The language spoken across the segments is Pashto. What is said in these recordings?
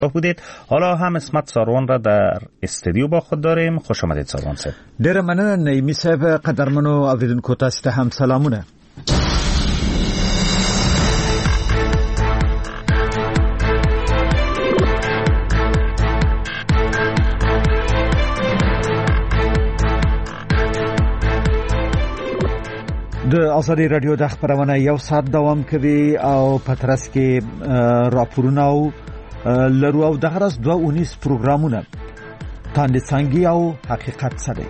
بودید. حالا هم اسمت ساروان را در استودیو با خود داریم. خوش آمدید ساروان صاحب. ډیره مننه نعیمی صاحب. قدرمنو اوریدونکو تاسو ته هم سلامونه. د ازادي رادیو د خبرونه یو ساعت دوام کوي او پترس کې راپورونه او لرو او دغه راز 219 پروګرامونه تاند څنګه او حقیقت سره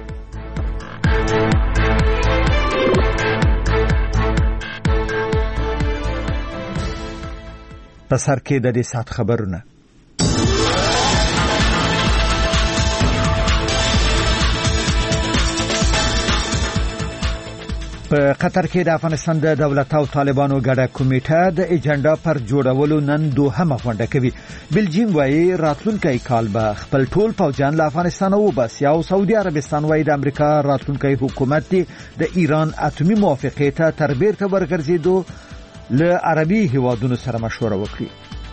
په سر کې د دې سات خبرونه. په قطر کې د افغانستان د دولت او طالبانو ګډه کمیټه د ایجنډا پر جوړولو نن دوهمه غونډه کوي. بلجیم وايي راتلونکي کال به خپل ټول پوځیان له افغانستان وباسي او سعودي عربستان وايي د امریکا راتلونکي حکومت د ایران اتمی موافقه ته تر بیرته ورګرځېدو له عربي هیوادونو سره مشوره وکړي.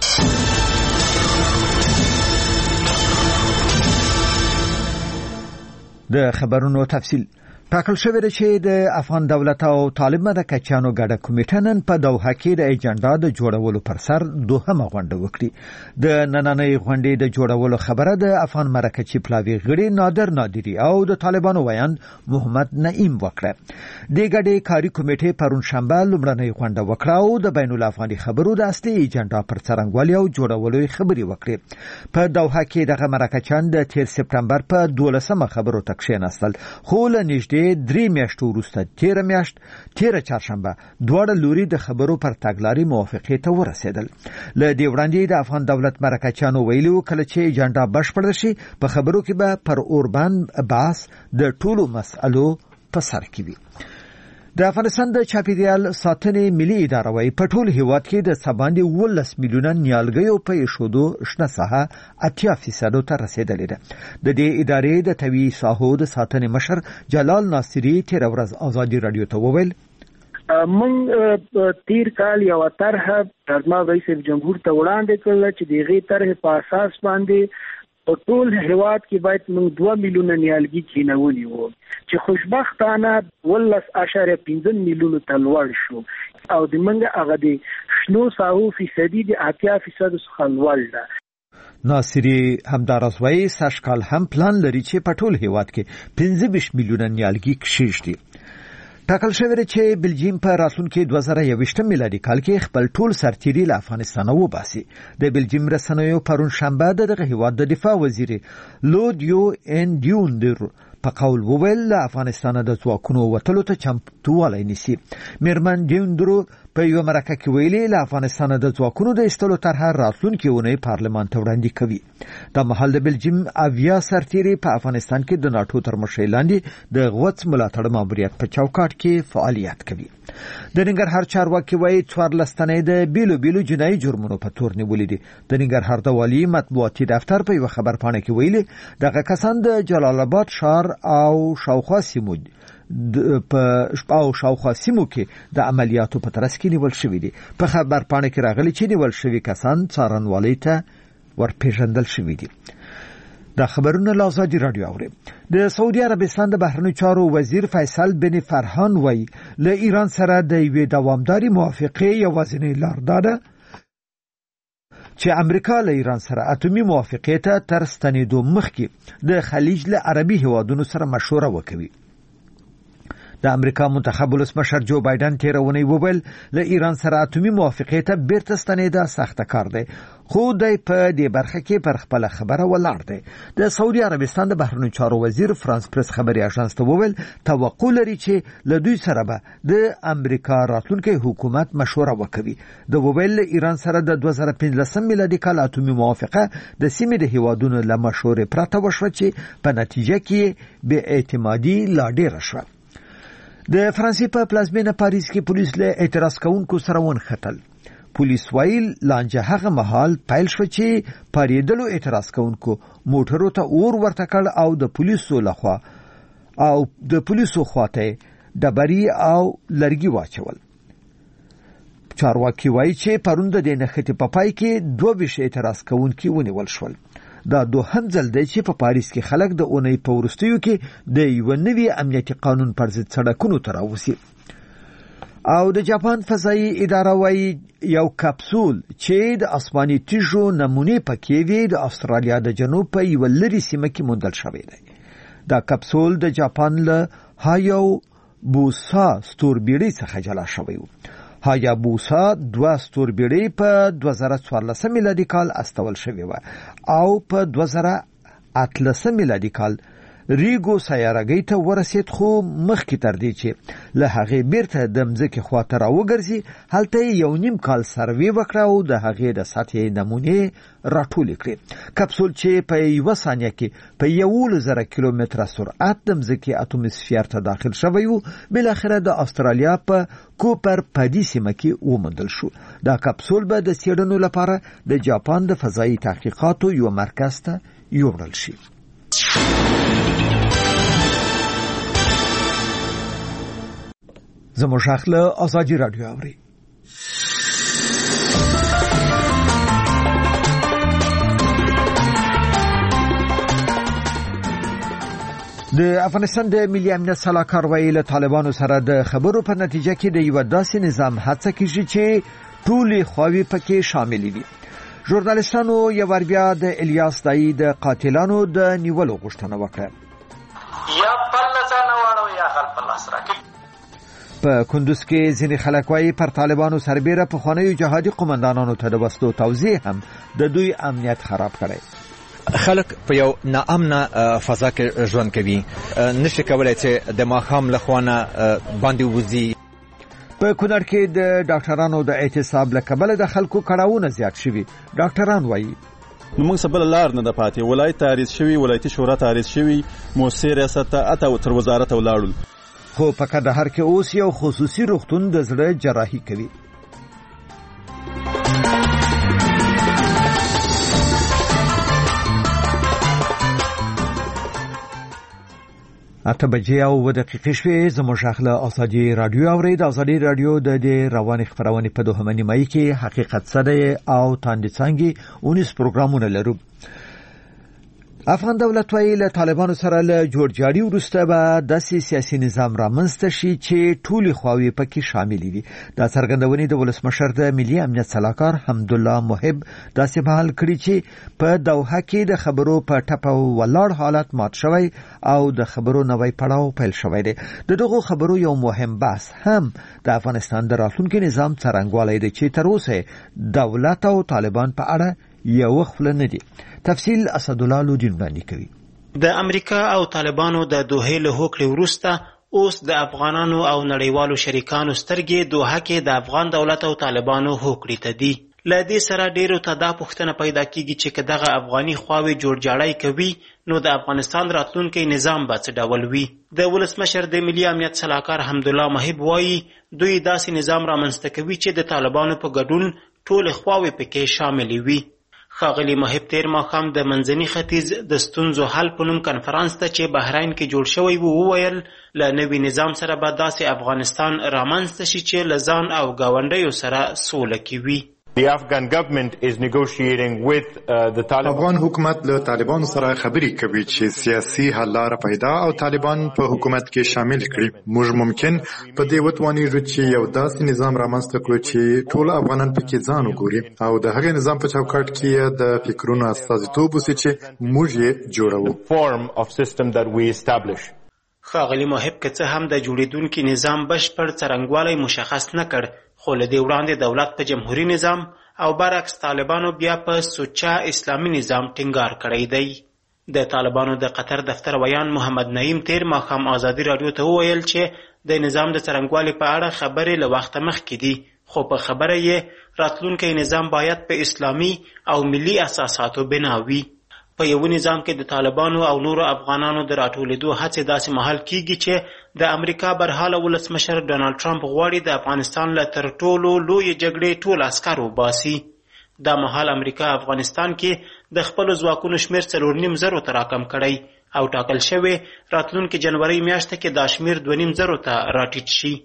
د خبرونو تفصیل ټاکل شوی دی چې د افغان دولت او طالب مرکچیانو ګډه کمیټه نن په دوحه کې د ایجنډا د جوړولو پر سر دوهمه غونډه وکړي. د نننۍ غونډې د جوړولو خبره د افغان مرکچی پلاوی غړي نادر نادری او د طالبانو ویاند محمد نعیم وکړه. د ګډې کاری کمیټې پرون شنبه لومړنۍ غونډه وکړه او د بین الافغاني خبرو د اصلي ایجنډا پر څرنګوالي او جوړولو خبري وکړي. په دوحه کې دغه مرکچیان د 13 سپتمبر په 12مه خبرو تکښیناستل، خو له نږدې 3 میاشتو وروسته 13 میاشت تیر چهارشنبه دواړه لوري د خبرو پر تګلاري موافقه ته ورسېدل. له دې وړاندې د افغان دولت مرکچیانو ویلو کله چې ایجنډا بشپړ شي په خبرو کې به پر اوربان بحث د ټولو مسألو په سر کې وي. د افغانستان د چاپیریال ساتنې ملي اداره وايي په ټول هیواد کې د سباندې 18 میلیونه نیالګیو په ایښودو شنه ساحه 80% ته رسیدلې ده. د دې ادارې د طبیعي ساحو د ساتنې مشر جلال ناصری تیر ورځ ازادي رادیو ته وویل من تیر کال یو طرحه پرما رئیس جمهور ته وړاندې کړل چې دغه طرح په اساس باندې په ټول هیواد کې باید موږ 2 میلیونه نیالګي کینولي وو چې خوشبختانه 18.5 میلیونه تلوړ شو او د منګه هغه د شنو ساحو فیصدي د 80% څخه لوړ ده. ناصری همدارس وايي ساشکال هم پلان لري چې په ټول هیواد کې 15 میلیونه نیالګي کښیږدي. ټاکل شوی دی چې بلجیم په راتلونکي 2021 میلادي کال کې خپل ټول سرتیري له افغانستان وباسي. د بلجیم رسنیو پرون شنبه دغه هیواد د دفاع وزیر لودیو ان دیوندر په قول وویل له افغانستان د ځواکونو وټلو ته چمتووالی نیسي. میرمن دیوندرو په یو مرکه کې ویلي له افغانستان د ځواکونو د ایستلو طرحه راتلونکي اونۍ پارلمان ته وړاندې کوي. د مهال د بلجیم اویا سرتیري په افغانستان کې د ناتو تر مشرۍ لاندې د غوڅ ملاتړ ماموریت په چوکاټ کې فعالیت کوي. د ننګرهار چارواکي وايي 14 تنه د بیلو بیلو جنایي جرمونو په تور نیولې دي. د ننګرهار د والي مطبوعاتي دفتر په یو خبرپاڼه کې ویلي دغه کسان د جلال آباد ښار او شاوخوا سیمو کې د عملیاتو په ترڅ کې نیول شوي دي. په خبرپاڼه کې راغلي چې نیول شوي کسان څارنوالۍ ته ورپېژندل شوي دي. دا خبرونه له ازادي رادیو اوري. د سعودي عربستان د بهرنیو چارو وزیر فیصل بن فرحان وايي له ایران سره د یوې دوامداري موافقې یوازینۍ لار ده چې امریکا له ایران سره اتمی موافقه ته تر ستنېدو مخکې د خلیج له عربي هیوادونو سره مشوره وکوي. د امریکا منتخب ولسمشر جو بایدن تیرونی وویل له ایران سره اتمی موافقه ته بیرته ستنېدا سخت کار دی، خو د په دې برخه کې پر خپل خبره ولاړ دی. د سعودي عربستان د بهرنیو چارو وزیر فرانس پریس خبري اژانس ته وویل توقع لري چې له دوی سره به د امریکا راتلونکي حکومت مشوره وکوي. د وویل ایران سره د 2015 میلادي کال اتمی موافقه د سیمې د هیوادونو له مشورې پرته وشوه چې په نتیجه کې بې اعتمادي لا ډېره شوه. د فرانسې په پلازمینه پاریس کې پولیس له اعتراض کوونکو سره ونښتل. پولیس ویل لانجه هغه مهال پیل شو چې پاریدلو اعتراض کوونکو موټرو ته اور ورته کړ او د پولیسو خواته ډبري او لرګي واچول. چارواکي وایي چې پرون د دې نښتې په پای کې 22 اعتراض کوونکي ونیول شول. دا دوهم ځل دی چې په پاریس کې خلک د اونۍ په وروستیو کې د یو نوي امنیتي قانون پر ضد سړکونو ته راوځي. او د جاپان فضایي اداره وایي یو کپسول چې د آسماني تیږو نمونې پکې وي د استرالیا د جنوب په یو لري سیمه کې موندل شوی دی. دا کپسول د جاپان له هایابوسا ستوربیړۍ څخه جلا شوی و. هایابوسا 2 ستوربیړۍ په 2014 میلادي کال استول شوی و او په 2018 میلادي کال ریګو سیارهګۍ ته ورسید، خو مخکې تر دې چې له هغې بیرته د مځکې خواته راوګرځي هلته یو نیم کال سروې وکړه او د هغې د سطحې نمونې راټولې کړې. کپسول چې په 1 ثانیه کې په 11,000 کیلومتره سرعت د مځکې اتموسفیر ته داخل شوی و، بالاخره د استرالیا په کوپر پدی سیمه کې وموندل شو. دا کپسول به د څېړنو لپاره د جاپان د فضایي تحقیقاتو یو مرکز ته یوړل شي. زموږ اخله آزادی رادیو اوري. د افغانستان د ملي امنیت سلاکار ویل له طالبانو سره د خبرو په نتیجه کې د یو داسې نظام هڅه کیږي چې ټولې خواوې پکې شامل وي. ژورنالیستانو یو ور بیا د الیاس دای د قاتلانو د نیولو غوښتنه وکړه. یا پلسانه واړو یا خپل پلاس راکې. په کندوز کې ځینې خلک وایي پر طالبانو سربېره په خوانیو جهادي قومندانانو ته د وسلو توزیع هم د دوی امنیت خراب کړي. خلک په یو ناامنه فضا کې ژوند کوي، نشي کولای چې د ماښام له خوانه باندې وځي. په کونړ کې د ډاکټرانو د اعتصاب له کبله د خلکو کړاوونه زیات شوي. ډاکټران وایي نو موږ سبل لار نه د پاتې، ولایت تعریض شوی، ولایتي شورا تعریض شوی، موسسې ریاست ته اته تر وزارت ولاړل. خو په کندهار کې اوس یو خصوصي روغتون د زړه جراحي کوي. اته بجې او 2 دقیقې شوې. زموږ اخله آزادی رادیو اوري. د آزادی رادیو د رواني خبرونه په 2 نیمایي کې حقیقت سره او تاندې څنګه 19 پروګرامونه لرو. افغان دولت وایي له طالبانو سره له جوړجاړي وروسته به داسې سیاسي نظام رامنځته شي چې ټولې خواوې پکې شامل دي. دا څرګندونې د ولسمشر د ملي امنیت سلاکار حمدالله محب داسې بحال کړي چې په دوحه کې د خبرو په ټپه ولاړ حالت مات شوی او د خبرو نوی پړاو پیل شوی دی. د دغو خبرو یو مهم بحث هم د افغانستان د راتلونکي نظام څرنګوالی دی چې تر اوسه دولت او طالبان په اړه یو خپل نه دي. تفصیل اسدالله لودین باندې کوي. د امریکا او طالبانو د دوحې له هوکړې وروسته اوس د افغانانو او نړیوالو شریکانو سترګې دوحه کې د افغان دولت او طالبانو هوکړې ته دي. له دې سره ډیرو ته دا پوښتنه پیدا کیږي چې که دغه افغاني خواوې جوړجاړی کوي نو د افغانستان راتلونکی نظام به څه ډول وي. د ولسمشر د ملي امنیت سلاکار حمدالله محب وایي دوی داسې نظام رامنځته کوي چې د طالبانو په ګډون ټولې خواوې پکې شاملې وي. ښاغلي محب تیر ماښام د منځني ختیځ د ستونزو حل په نوم کنفرانس ته چې بحرین کې جوړ شوی و وویل له نوي نظام سره به داسې افغانستان رامنځته شي چې له ځان او ګاونډیو سره سوله کې وي. The Afghan government is negotiating with the Taliban. افغان حکومت له طالبانو سره خبرې کوي چې سیاسي حل لاره پیدا او طالبان په حکومت کې شامل کړي. موږ ممکن په دې وتوانیږو چې یو داسې نظام رامنځته کړو چې ټول افغانان پکې ځان وګوري او د هغې نظام په چوکاټ کې د فکرونو استازیتوب وشي چې موږ یې جوړو. Form of system that we establish. ښاغلي محب که څه هم د جوړېدونکي نظام بشپړ څرنګوالی مشخص نه کړ، خو له دې وړاندې دولت په جمهوري نظام او برعکس طالبانو بیا په سوچه اسلامي نظام ټینګار کړی دی. د طالبانو د قطر دفتر ویان محمد نعیم تیر ماښام آزادي راډیو ته وویل چې د نظام د څرنګوالي په اړه خبرې له وخته مخکې دي، خو په خبره یې راتلونکی نظام باید په اسلامي او ملي اساساتو بنا وي. په یو نظام کې د طالبانو او نورو افغانانو د راټولېدو هڅې داسې مهال کیږي چې د امریکا برحاله ولسمشر ډونالډ ټرمپ غواړي د افغانستان له تر ټولو لویې جګړې ټول عسکر وباسي. دا مهال امریکا افغانستان کې د خپلو ځواکونو شمېر 4.5 ته راکم کړی او ټاکل شوی راتلونکي جنوري میاشته کې دا شمېر 2.5 ته راټیټ شي.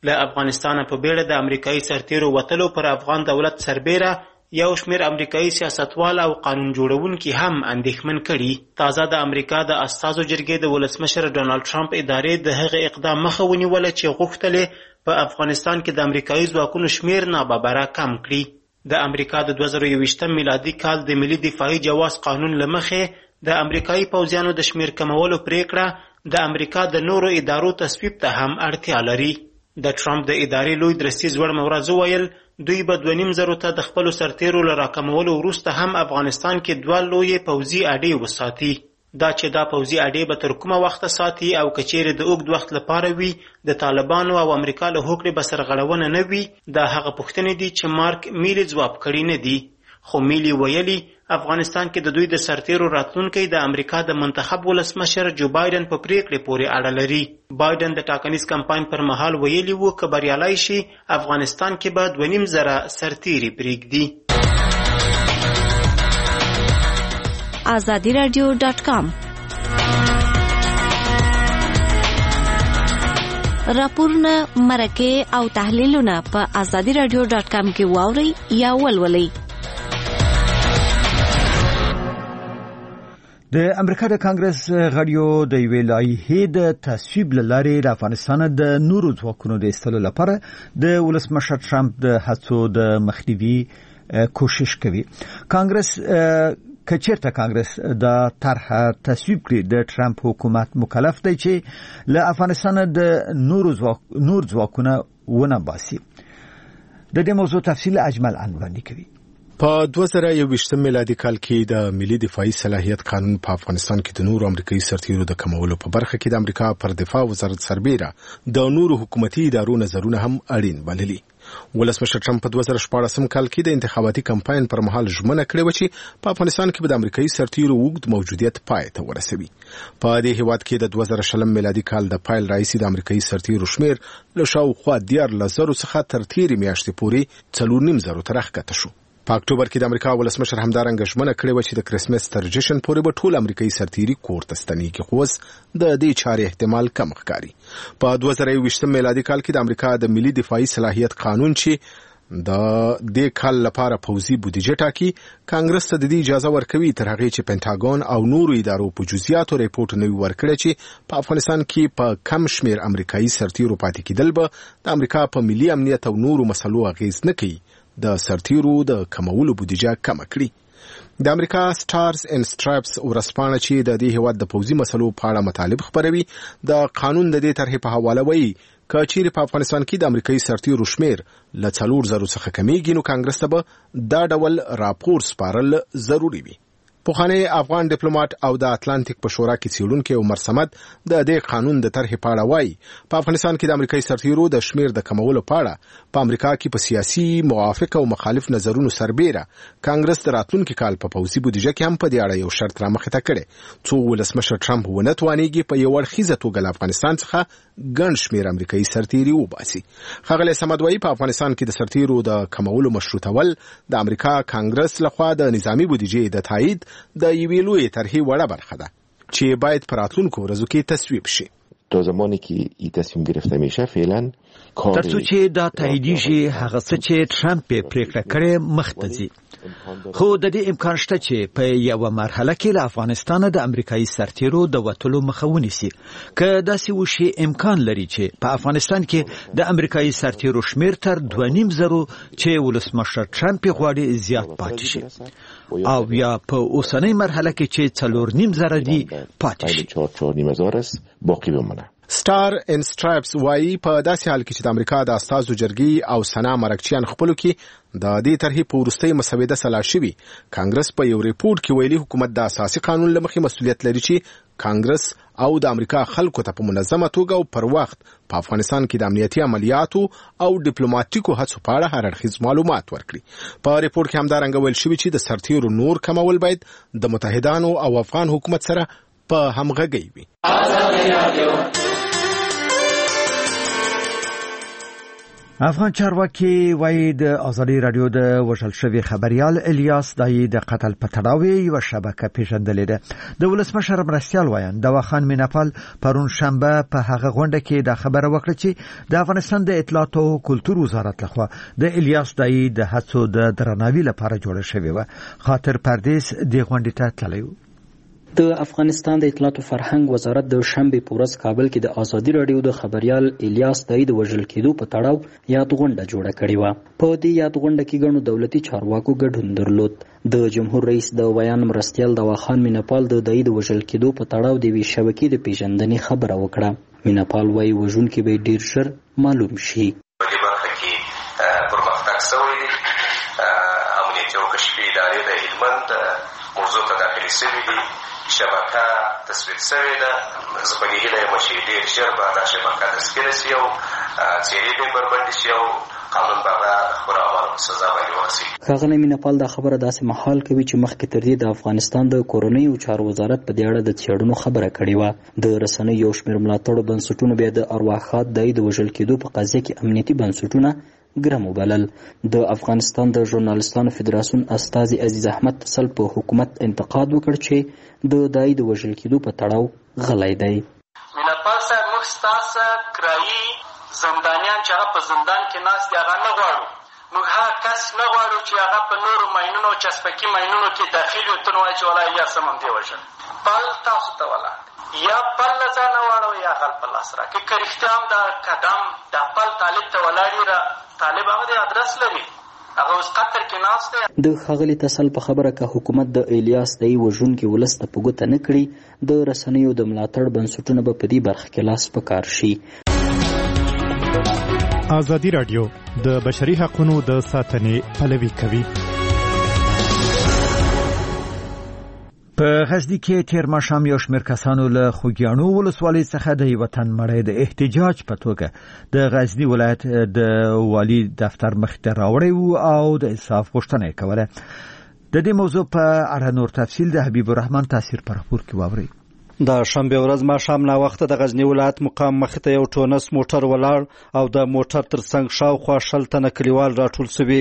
له افغانستان په بیړه د امریکایي سرتیرو وتلو پر افغان دولت سربیره یو شمېر امریکایي سیاستوال او قانون جوړونکي هم اندېښمن کړي. تازه د امریکا د استازو جرګې د ولسمشر ډونالډ ټرمپ ادارې د هغه اقدام مخه ونیوله چې غوښتلې په افغانستان کې د امریکایي ځواکونو شمېر ناببره کم کړي. د امریکا د 2021 میلادي کال د ملي دفاعي جواز قانون له مخې د امریکایي پوځیانو د شمېر کمولو پریکړه د امریکا د نورو ادارو تصویب ته هم اړتیا لري. د ټرمپ د ادارې لوی درستیز وړ مورز وویل دوی به 2.5 ته د خپلو سرتیرو له راکمولو وروسته هم افغانستان کې 2 لویې پوځي اډې وساتي. دا چې دا پوځي اډې به تر کومه وخته ساتي او که چیرې د اوږد وخت لپاره وي د طالبانو او امریکا له هوکړې به سرغړونه نه وي، دا هغه پوښتنې دي چې مارک میلي ځواب کړي نه دي. خو میلي ویلي افغانستان کې د دوی د سرتیرو راتلونکی د امریکا د منتخب ولسمشر جو بایدن په پریکړې پورې اړه لري. بایدن د ټاکنیز کمپاین پر مهال ویلي وو که بریالی شي افغانستان کې به 2.5 سرتیري پرېږدي. azadiradio.com راپورونه، مرکې او تحلیلونه په azadiradio.com کې واورئ یا ولولئ. د امریکا د کانګرس غړیو د یوې لایحې د تصویب له لارې د افغانستان د نورو ځواکونو د ایستلو لپاره د ولسمشر ټرمپ د هڅو د مخنیوي کوشش کوي. کچیرته د طرح تصویب کړي د ټرمپ حکومت مکلف دی چې له افغانستان د نور ځواکونه ونه باسي. د دې موضوع تفصیل اجمل انوانی کوي. په 2021 میلادي کال کې د ملي دفاعي صلاحیت قانون په افغانستان کې د نورو امریکایي سرتیرو د کمولو په برخه کې د امریکا پر دفاع وزارت سربیره د نورو حکومتي ادارو نظرونه هم اړین بللي. ولسمشر ټرمپ په 2014 کال کې د انتخاباتي کمپاین پر مهال ژمنه کړې و چې په افغانستان کې به د امریکایي سرتیرو اوږد موجودیت پای ته ورسوي. په دې هیواد کې د 2020 میلادي کال د پایل راهیسې د امریکایي سرتیرو شمیر له شاوخوا 14,000 څخه تر تېرې میاشتې پورې 4.5 ته راښکته شو. په اکتوبر کې د امریکا ولسمشر همدارنګه ژمنه کړې و چې د کرسمس تر جشن پورې به ټول امریکایي سرتیري کور ته ستنېږي، خو اوس د دې چارې احتمال کم ښکاري. په 2021 میلادي کال کې د امریکا د ملي دفاعي صلاحیت قانون چې د دې کال لپاره پوځي بودیجه ټاکي، کانګرس ته د دې اجازه ورکوي تر هغې چې پینټاګون او نورو ادارو په جزئیاتو ریپورټ نوي ورکړي چې په افغانستان کې په کم شمیر امریکایي سرتیرو پاتې کېدل به د امریکا په ملي امنیت او نورو مسلو اغیز نه کوي، د سرتیرو د کمولو بودیجه کم کړي. د امریکا سټارز اینڈ سټرایپس ورځپاڼه چې د دې هیواد د پوځي مسلو په اړه مطالب خپروي د قانون د دې طرحې په حواله وایي که چیرې په افغانستان کې د امریکایي سرتیرو شمیر له 4,000 څخه کمیږي نو کانګرس ته به دا ډول راپور سپارل ضروري وي. پخوانی افغان ډیپلوماټ او د اتلانتیک په شورا کې څېړونکی عمر صمد د دې قانون د طرحې په اړه وایي په افغانستان کې د امریکایي سرتیرو د شمیر د کمولو په اړه په امریکا کې په سیاسي موافق او مخالف نظرونو سربیره کانګرس د راتلونکي کال په پوځي بودیجه کې هم په دې اړه یو شرط رامخې ته کړی څو ولسمشر ټرمپ ونه توانیږي په یو اړخیزه توګه له افغانستان څخه ګڼ شمیر امریکایي سرتیري وباسي. ښاغلی صمد وایي په افغانستان کې د سرتیرو د کمولو مشروطول د امریکا کانګرس لخوا د نظامی بودیجې د تایید د یوې لویې طرحې وړه برخه ده چې باید په راتلونکو ورځو کې تصویب شي. تا زمانی که این تصمیم گرفته میشه فعلا ترڅو چې دا تاییدیږي هغه څه چې ټرمپ پریکړه کړې مخته ځي، خو د دې امکان شته چې په یو مرحله کې له افغانستان د امریکایي سرتیرو د وتلو مخه ونیسي. که داسې وشي امکان لري چې په افغانستان کې د امریکایي سرتیرو شمیر تر 2.5 چې ولسمشر ټرمپ غواړي زیات پاتې شي او یا په اوسنۍ مرحله کې چې 4.5 دي پاتې شي. باقی بمانه. سټار اینڈ سټرایپس وایي په داسې حال کې چې د امریکا د استازو جرګې او سنا مرکچیان خپلو کې د دې طرحې په وروستۍ مسوده سلا شوي، کانګرس په یو ریپورت کې ویلي حکومت د اساسي قانون له مخې مسؤلیت لري چې کانګرس او د امریکا خلکو ته په منظمه توګه او پر وخت په افغانستان کې د امنیتي عملیاتو او ډیپلوماټیکو هڅو په اړه هر اړخیز معلومات ورکړي. په ریپورت کې همدارنګه ویل شوي چې د سرتیرو نور کمول باید د متحدانو او افغان حکومت سره په همغږۍ وي. افغان چارواکي وایي د ازادي رادیو د وژل شوي خبريال الیاس دای د قتل په تړاو یو شبکه پیژندلې ده. د ولسمشر مرستیال وایي دواخان میناپال پرون شنبه په هغه غونډه کې د خبره وکړه چې د افغانستان د اطلاعات او کلتور وزارت لخوا د الیاس دای د هڅو د درناوي لپاره جوړه شوې و. خاطر پردیس د غونډې ته تللی و. د افغانستان د اطلاعات او فرهنګ وزارت د شنبه په ورځ کابل کې د ازادي رادیو د خبريال الیاس دای د وژل کېدو په تړاو یاد غونډه جوړه کړې و. په دې یاد غونډه کې ګڼو دولتي چارواکو ګډون درلود. د جمهور رئیس د ویان مرستیال دواخان میناپال د دای د وژل کېدو په تړاو د وی شبکې د پیژندنې خبره وکړه. میناپال وایي وژونکي به ډیر ژر معلوم شي. په دې برخه کې پرمختګ شوی دی. امنیتي او کشفي ادارې د هلمند موضوع ته داخلي شوي دي. شبکه تصویر شوې ده. زه په دې هیله یم چې ډېر ژر به دا شبکه تسکیره شي او څېرې به بربنډې شي او قانون به هغه خپلو اعمالو په سزا باندې ورسوي. ښاغلی میناپال دا خبره داسې مهال کوي چې مخکې تر دې د افغانستان د کورنیو چارو وزارت په دې اړه د څېړنو خبره کړې وه. د رسنیو یو شمېر ملاتړو بنسټونو بیا د ارواښاد دای د وژل کېدو په قضیه کې امنیتي بنسټونه ګرم وبلل. د افغانستان د ژورنالستانو فدراسیون استازي عزیز احمد تسل په حکومت انتقاد وکړ چې د دای د وژل کېدو په تړاو غلی دی. میناپال صاحب موږ ستاسو کرایي زندانیان چې هغه په زندان کې ناست دي هغه نه غواړو. موږ هغه کس نه غواړو چې هغه په نورو ماینونو او چسپکي ماینونو کې داخل وي. ته نو وایي چې والله یا سمم دی وژل. پل تاسو ته ولاړ یا پل له ځانه واړوئ یا غل په لاس راکړئ. که رښتیا هم دا قدم دا پل طالب ته ولاړ وي طالب هغه د ادرس لري. هغه اوس قطر کې ناست دی. د ښاغلي تسل په خبره که حکومت د الیاس دای وژونکي ولس ته په ګوته نه کړي د رسنیو د ملاتړ بنسټونه به په دې برخه کې لاس په کار شي. ازادي رادیو د بشري حقوقو د ساتنې پلوي کوي. په غزني کې تیر ماښام یو شمېر کسانو له خوږیاڼو ولسوالۍ څخه د یو وطن مړی د احتجاج په توګه د غزني ولایت د والي دفتر مخې ته راوړی و او د انصاف غوښتنه یې کوله. د دې موضوع په اړه نور تفصیل د حبیب الرحمن تاثیر په راپور کې واورئ. د شنبه ورځ ماښام نا وخت د غزنی ولایت مقام مخې ته یو ټونس موټر ولاړ او د موټر ترڅنګ شاوخوا 60 تنه کلیوال راټول شوي.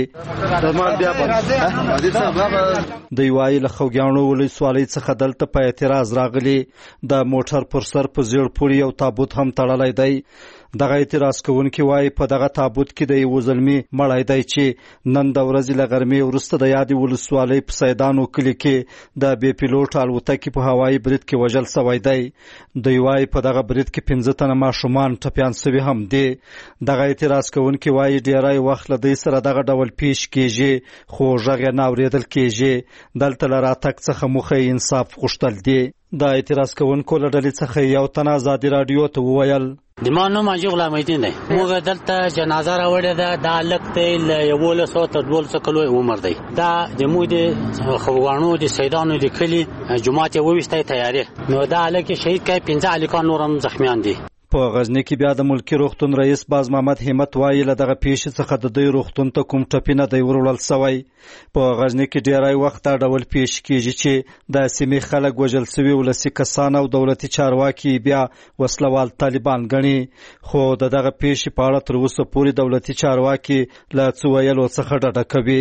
د یوای له خوږیاڼو ولسوالۍ څخه دلته په اعتراض راغلي. د موټر پر سر په زیړ پوړی یو تابوت هم تړلی دی. دغه اعتراض کوونکي وایي په دغه تابوت کې د یو زلمی مړی دی چې نن د ورځې له غرمې وروسته د یادې ولسوالۍ په سیدانو کلي کې د بې پیلوټ الوتکې په هوایي برید کې وژل شوی دی. دوی وایي په دغه برید کې 15 تنه ماشومان ټپیان شوي هم دي. دغه اعتراض کوونکي وایي ډیری وخت له دوی سره دغه ډول پیش کېږي خو غږ یې نه اورېدل کېږي. دلته له راتګ څخه موخه انصاف غوښتل دي. د اعتراض کوونکو له ډلې څخه یو تن ازادي رادیو ته وویل د ما نوم حاجي غلام الدین دی. موږ دلته جنازه راوړې ده. دا لک دی له 1100 تر 1200 کلو عمر دی. دا د موږ د خوږیاڼو د سیدانو د کلي جماعت یې وویستی تیارې نو دا هلک شهید کړی. 15 هلکان نور هم زخمیان دي. په غزنی کې بیا د ملکی روغتون رئیس باز محمد همت وایي له دغه پیښې څخه د دوی روغتون ته کوم ټپي نه دی وروړل شوی. په غزنی کې ډیری وخت دا ډول پیښ کېږي چې د سیمې خلک وژل شوي ولسي کسان او دولتي چارواکي بیا وسلوال طالبان ګڼي. خو د دغه پیښې په اړه تر اوسه پورې دولتي چارواکي له څه ویلو څخه ډډه کوي.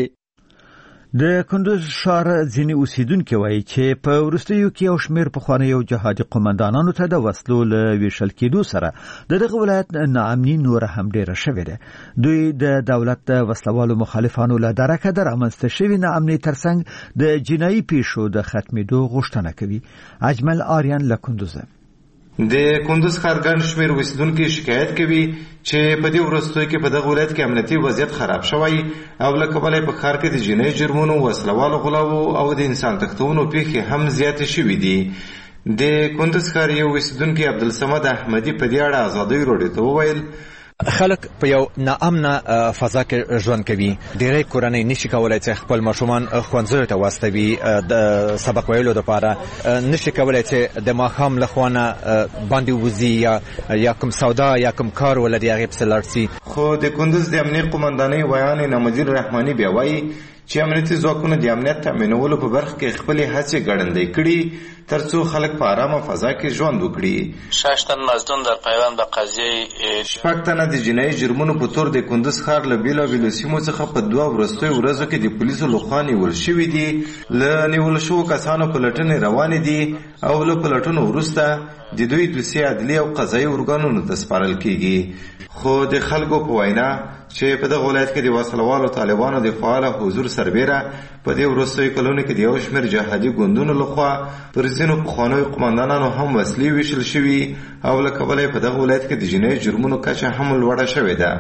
د کندوز ښار ځینې اوسیدونکي وایي چې په وروستیو کې یو شمېر پخوانیو جهادي قومندانانو ته د وسلو له ویشل کېدو سره د دغه ولایت ناامني نوره هم ډېره شوې ده. دوی د دولت د وسلوالو مخالفانو له درکه د رامنځته شوي ناامنۍ ترڅنګ د جنایي پیښو د ختمېدو غوښتنه کوي. اجمل آریان له کندوزه. د کندوز ښار ګڼ شمېر اوسیدونکي شکایت کوي چې په دې وروستیو کې په دغه ولایت کې امنیتي وضعیت خراب شوی او له کبله په ښار کې د جنایي جرمونو وسلوالو غلاو او د انسان تښتونو پیښې هم زیاتې شوي دي. د کندوز ښار یو اوسیدونکي عبدالصمد احمدي په دې اړه ازادۍ راډیو ته وویل خلک په یو ناامنه فضا کې ژوند کوي. ډېری کورنۍ نشي کولای چې خپل ماشومان ښوونځیو ته واستوي د سبق ویلو لپاره. نشي کولای چې د ماښام له خوا نه باندې وځي یا کوم سودا یا کوم کار ولري هغې پسې لاړ شي. خو د کندوز د امنیت قومندانۍ ویان نامدین رحماني بیا وایي چې امنیتي ځواکونه د امنیت تامینولو په برخه کې خپلې هڅې ګړندۍ کړي ترڅو خلک په آرامه فضا کې ژوند وکړي. 6 تن مزدون در پایوند به قضیه 6 تنه د جنایي جرمونو په تور د کندوز ښار له بیلابیلو سیمو څخه په 2 وروستیو ورځو کې د پولیسو لخوا نیول شوي دي. له نیول شوو کسانو پلټنې روانې دي او له پلټنو وروسته د دوی دوسیه عدلي او قضایي ارګانونو ته سپارل کیږي. خو د خلکو په وینا چې په دغه ولایت کې د وسلوالو طالبانو د فعال حضور سربیره په دې وروستیو کلونو کې د یو شمېر جهادي ګوندونو لخوا پر ځینو پخوانیو قمندانانو هم وسلې ویشل شوي او له کبله په دغه ولایت کې د جنایي جرمونو کچه هم لوړه شوې ده.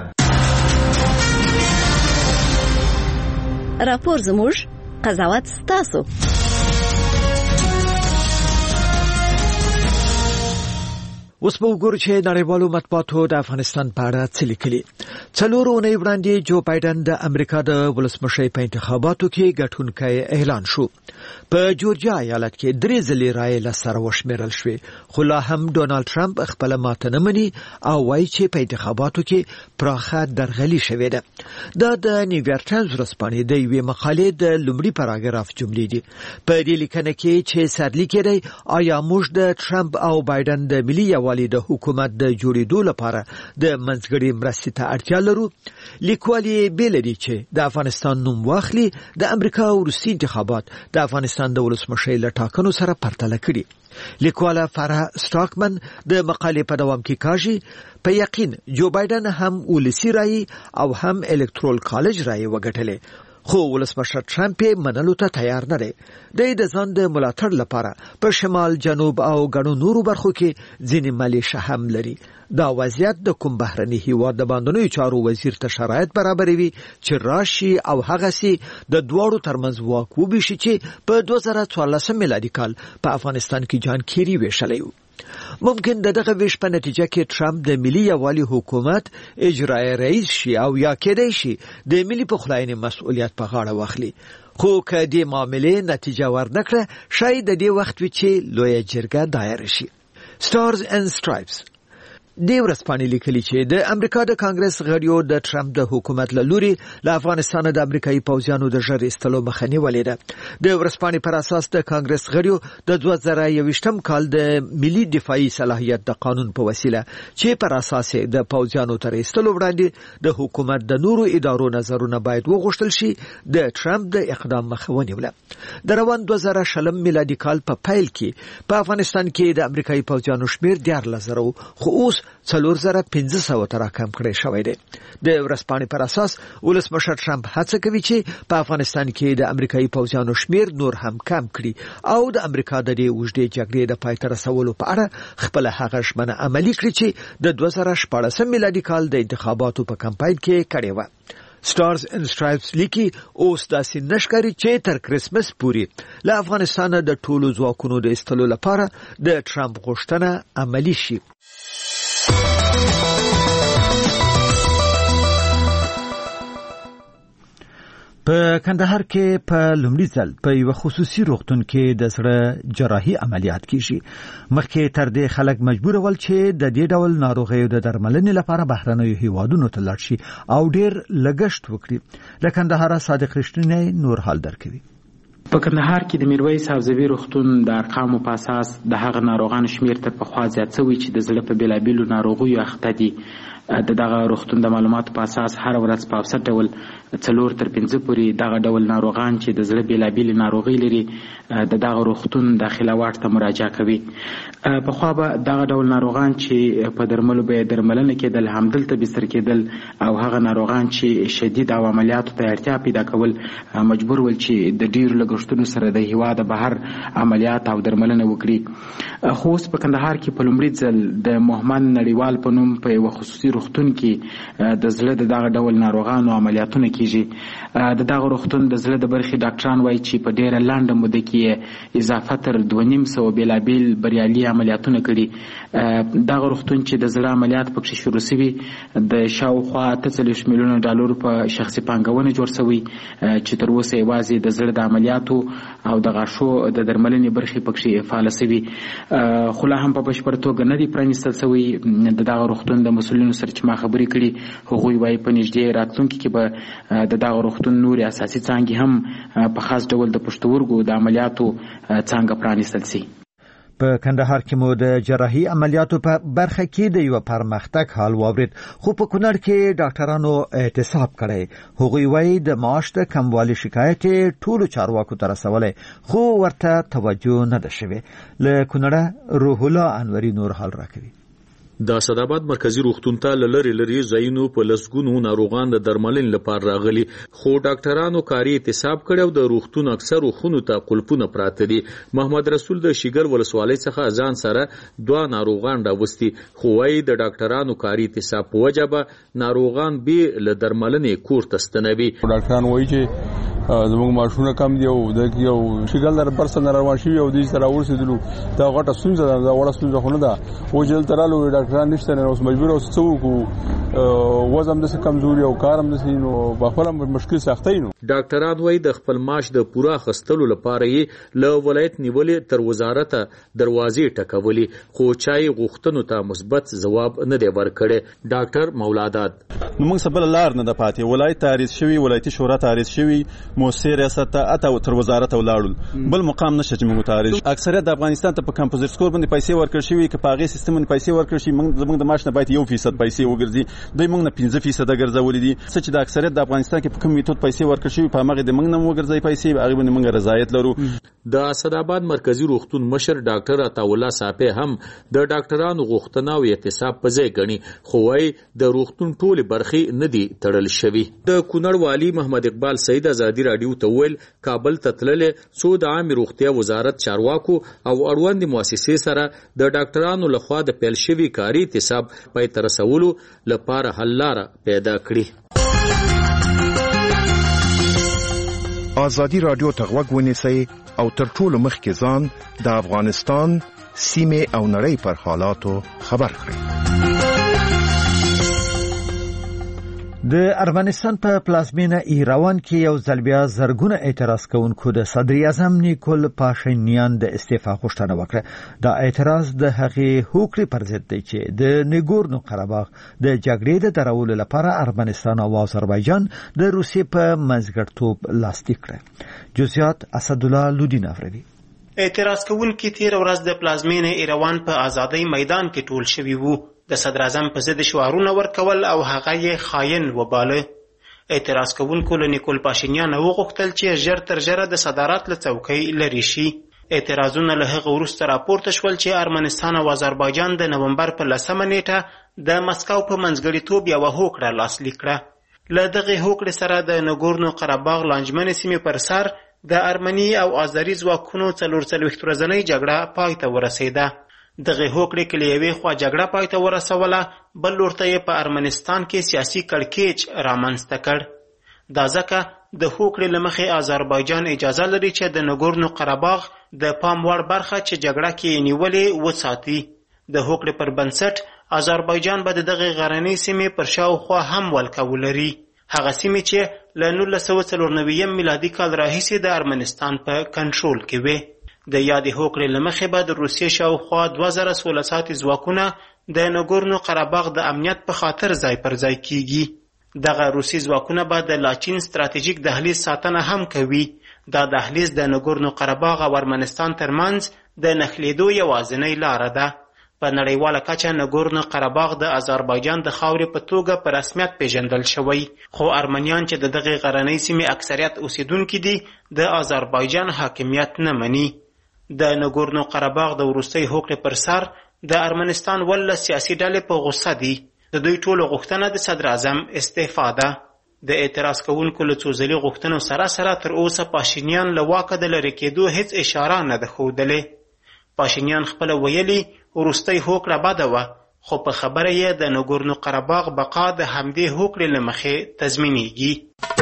راپور زموږ، قضاوت ستاسو. اوس به وګورو چې نړیوالو مطبوعاتو د افغانستان په اړه څه لیکلي. 4 اونۍ وړاندې جو بایدن د امریکا د ولسمشر په انتخاباتو کې ګټونکی اعلان شو. په جورجیا ایالت کې 3 ځلې رایې له سره وشمیرل شوې، خو لا هم ډونالد ټرمپ خپل ماته نه مني او وایي چې په انتخاباتو کې پراخه درغلي شوې ده. دا د نیویارک ټایمز ورځپاڼې د یوې مقالې د لومړي پاراګراف جملې دي. په دې لیکنه کې چې سرلیک دی آیا موږ د ټرمپ او بایدن د ملي یووالي د حکومت د جوړېدو لپاره د منځګړي مرستې ته اړتیا لرو. لیکوال یې بیل دي چې د افغانستان نوم واخلي د امریکا وروستي انتخابات د افغانستان د ولسمشر له ټاکنو سره پرتله کړي. لیکواله فرح سټاکمن د مقالې په دوام کې کاږي په یقین جو بایدن هم ولسی رایې او هم الکترول کالج رایې وګټلې، خو ولسمشر ټرمپ منلو ته تیار نه دی. د ځان د ملاتړ لپاره په شمال، جنوب او غنو نورو برخو کې ځینې مالیشه هم لري. دا وضعیت د کوم بهرني هیواد د باندنیو چارو وزیر ته شرایط برابروي چې راشي او هغه سي د دوړو ترمنځ واک وبشي چې په 2014 میلادي کال په افغانستان کې جان کیری ویشلی و. ممکن دغه ویش په نتیجه کې ټرمپ د ملي یووالي حکومت اجرایی رئیس شي او یا کېدای شي د ملي پخلاینې مسؤلیت په غاړه واخلي. خو که دې معاملې نتیجه ورنکړه شاید د دې وخت وي چې لویه جرګه دایر شي. Stars and Stripes د ورځپاڼې لیکلي چې د امریکا د کانګرس غړیو د ټرمپ د حکومت له لوري له افغانستان د امریکایي پوځیانو د ژر ایستلو مخه نیولې ده. د ورځپاڼې پر اساس د کانګرس غړیو د 2021م کال د ملي دفاعي صلاحیت د قانون په وسیله چې پر اساس د پوځیانو تر ایستلو وړاندې د حکومت د نورو ادارو نظرونه باید وغوښتل شي د ټرمپ د اقدام مخه ونیوله. د روان 2020 میلادي کال په پیل کې په افغانستان کې د امریکایي پوځیانو شمیر 14,000 خو اوس 4,500 تر کم کړی شوی دی. د ورځپاڼې پر اساس ولسمشر ټرمپ هڅه کوي چې په افغانستان کې د امریکایي پوځیانو شمیر نور هم کم کړي او د امریکا د دې اوږدې جګړې د پای ته رسولو په اړه خپل هغه ژمنه عملي کړي چې د 2014 میلادي کال د انتخاباتو په کمپاین کې کړې و. Stars and Stripes لیکي اوس داسې نشکاري چې تر کریسمس پورې له افغانستان د ټولو ځواکونو د ایستلو لپاره د ټرمپ غوښتنه عملي شي. په کندهار کې په لومړي ځل په یو خصوصي روغتون کې د زړه جراحي عملیات کیږي. مخکې تر دې خلک مجبور ول چې د دې ډول ناروغیو د درملنې لپاره بهرنیو هیوادونو ته لاړ شي او ډېر لګښت وکړي. د کندهار صادق رښتینی نور حال درکوي. په کندهار کې د میرویس حوزوي روغتون د ارقامو په اساس د هغه ناروغانو شمیر تر پخوا زیات شوی چې د زړه په بیلابیلو ناروغیو اخته دي. دغه روغتون د معلوماتو په اساس هر ورځ په اوسط ډول 4 تر 5 پورې دغه ډول ناروغان چې د زړه بیلابیلې ناروغي لري د دغه روغتون داخله واټ ته مراجعه کوي. پخوا به دغه ډول ناروغان چې په درملو به درملنه کېدل همدلته بستر کېدل او هغه ناروغان چې شدید او عملیاتو ته اړتیا پیدا کول مجبور ول چې د ډیرو لګښتونو سره د هیواد بهر عملیات او درملنه وکړي. خو اوس په کندهار کې په لومړي ځل د محمد نړیوال په نوم په یو خصوصي روغتون کې د زړه د دغه ډول ناروغانو عملیاتونه کیږي. د دغه روغتون د زړه د برخې ډاکټران وایي چې په ډیره لنډه موده کې اضافه تر 2,500 بیلابیل بریالي عملیاتونه کړي. دغه روغتون چې د زړه عملیات پکې شروع شوي د شاوخوا 48 میلیونه ډالر په شخصي پانګونه جوړ شوی چې تر اوسه یوازې د زړه د عملیاتو او د غاښو د درملنې برخې پکې فعال شوي. خو لا هم په بشپړ توګه نه دی پرانیستل شوی. د دغه روغتون د مسؤلینو سره چې ما خبرې کړي هغوی وایي په نږدې راتلونکي کې به د دغه روغتون نورې اساسي څانګې هم په خاص ډول د پښتورګو د عملیاتو څانګه پرانیستل شي. په کندهار کې مو د جراحي عملیاتو په برخه کې د یو پرمختګ حال واورید، خو په کونړ کې ډاکټرانو احتساب کړی. هغوی وایي د معاش د کموالي شکایت ټولو چارواکو ته رسولی، خو ورته توجه نه ده شوې. له کونړه روح الله انوري نور حال راکوي. د اسداباد مرکزی روغتون ته لری ځایونو په لسګونو ناروغان د درملنې لپاره راغلي، خو ډاکټرانو کاري احتساب کړو. د روغتون اکثر خونو ته قلفونه پراته دي. محمد رسول د شیګر ولسوالۍ څخه ځان سره 2 ناروغان راوستي، خو وايي د ډاکټرانو کاري احتساب په وجه به ناروغان به له درملنې کور ته ستنوي. ډاکټران وایي چې زموږ ماشونه کم دی او د یو شیګل در پرسن روان شي او د سره ورسېدلو دا غټه ستونزه ده، دا وړه ستونزه خو نه ده. او جل ترالو ډاکټران نشته نه، اوس مجبور اوس څو کو وزم د کمزوري او کارم د سینو په خپل مشکل سختای نو. ډاکټران وایي د خپل معاش د پوره خستلو لپاره یې له ولایت نیولې تر وزارت دروازې ټکولې، خو چای غوښتنو ته مثبت جواب نه دی ورکړی. ډاکټر مولادات نو موږ سبل لار نه د پاتې، ولایت تعریض شوی، ولایتي شورا تعریض شوی، موثر ریاست ته تر وزارت ولاړل، بل مقام نشته چې موږ تعریض. اکثریت د افغانستان ته په کمپوزیټ سکور باندې پیسې ورکړل شوی، که په هغه سیستم باندې پیسې ورکړل شي، موږ د معاش نه باید 1% پیسې وګرځي، دوی موږ نه 5% ګرځولې دي. چې د اکثریت د افغانستان کې په کوم میتود پیسې ورکړل شوی، په هغه د موږ نه وګرځي پیسې، هغه باندې موږ رضایت لرو. د اسداباد مرکزی روغتون مشر ډاکټر عطاالله صافی هم د ډاکټرانو غوښتنه او احتساب په ځای غني، خو وايي د روغتون ټول برخې نه دي تړل شوی. د کونړ والی محمد اقبال سید ازادي رادیو ته ویل کابل ته تللې څو د عامه روغتیا وزارت چارواکو او اړوند مؤسسې سره د ډاکټرانو لخوا د پیل شوی کاري احتساب پای تر رسولو لپاره حل لاره پیدا کړي. آزادی رادیو ته غوږ ونیسئ او تر ټولو مخکې ځان د افغانستان سیمې او نړۍ پر حالاتو خبر کړئ. د افغانستان په پلازمینه ایروان کې یو ځل بیا زرګونه اعتراض کوونکو د صدر اعظم نیکول پاشینیان د استعفا غوښتنه وکړه. دا اعتراض د هغې هوکړې پر ضد دی چې د نګورنو قرهباغ د جګړې د درولو لپاره افغانستان او آذربایجان د روسیې په منځګړیتوب لاسلیک کړه. جزئیات اسدالله لودین افریدي. اعتراض کوونکي تیر ورځ د پلازمینه ایروان په آزادۍ میدان کې ټول شوي وو. د صدر اعظم په ضد شعارونه ورکول او هغه یې خاین وباله. اعتراض کوونکو له نیکول پاشینیان وغوښتل چې ژر تر ژره د صدارت له څوکۍ لرې شي. اعتراضونه له هغه وروسته راپورته شول چې ارمنستان او آذربایجان د نومبر په 10 نیټه د مسکو په منځګړیتوب یوه هوکړه لاسلیک کړه. له دغې هوکړې سره د نګورنو قرهباغ لانجمنې سیمې پر سر د ارمني او آذري ځواکونو 44 ورځنۍ جګړه پای ته ورسېده. دغه هوکړې کې له یوې خوا جګړه پای ته ورسوله، بل لورته یې په ارمنستان کې سیاسي کړکېچ رامنځته کړ. دا ځکه د هوکړې له مخې آذربایجان اجازه لري چې د نګورنو قرهباغ د پام وړ برخه چې جګړه کې نیولې وساتي. د هوکړې پر بنسټ آذربایجان به دغه غرنۍ سیمې پر شاوخوا هم ولکه ولري، هغه سیمې چې له 1994 میلادي کال راهیسې د ارمنستان په کنټرول کې وې. د یادې هوکړې له مخې به د روسیې شاوخوا 2016 ساعتي ځواکونه د نګورنو قرهباغ د امنیت په خاطر ځای پر ځای کیږي. دغه روسي ځواکونه به د لاچین ستراتیژیک دهلیز ساتنه هم کوي. دا دهلیز د نګورنو قرهباغ او ارمنستان ترمنځ د نښلېدو یوازینۍ لاره ده. په نړیواله کچه نګورنو قرهباغ د آذربایجان د خاورې په توګه په رسمیت پیژندل شوی، خو ارمنیان چې د دغې غرنۍ سیمې اکثریت اوسیدونکي دي د آذربایجان حاکمیت نه مني. د نګورنو قرهباغ د وروستۍ هوکړې پر سر د ارمنستان 18 سیاسي ډلې په غوسه دي. د دوی ټولو غوښتنه د صدر اعظم استعفا ده. د اعتراض کوونکو له څو ځلي غوښتنو سره سره تر اوسه پاشینیان له واکه د لرې کېدو هیڅ اشاره نه ده ښودلې. پاشینیان خپله ویلي وروستۍ هوکړه بده وه، خو په خبره یې د نګورنو قرهباغ بقا د همدې هوکړې له مخې تضمینېږي.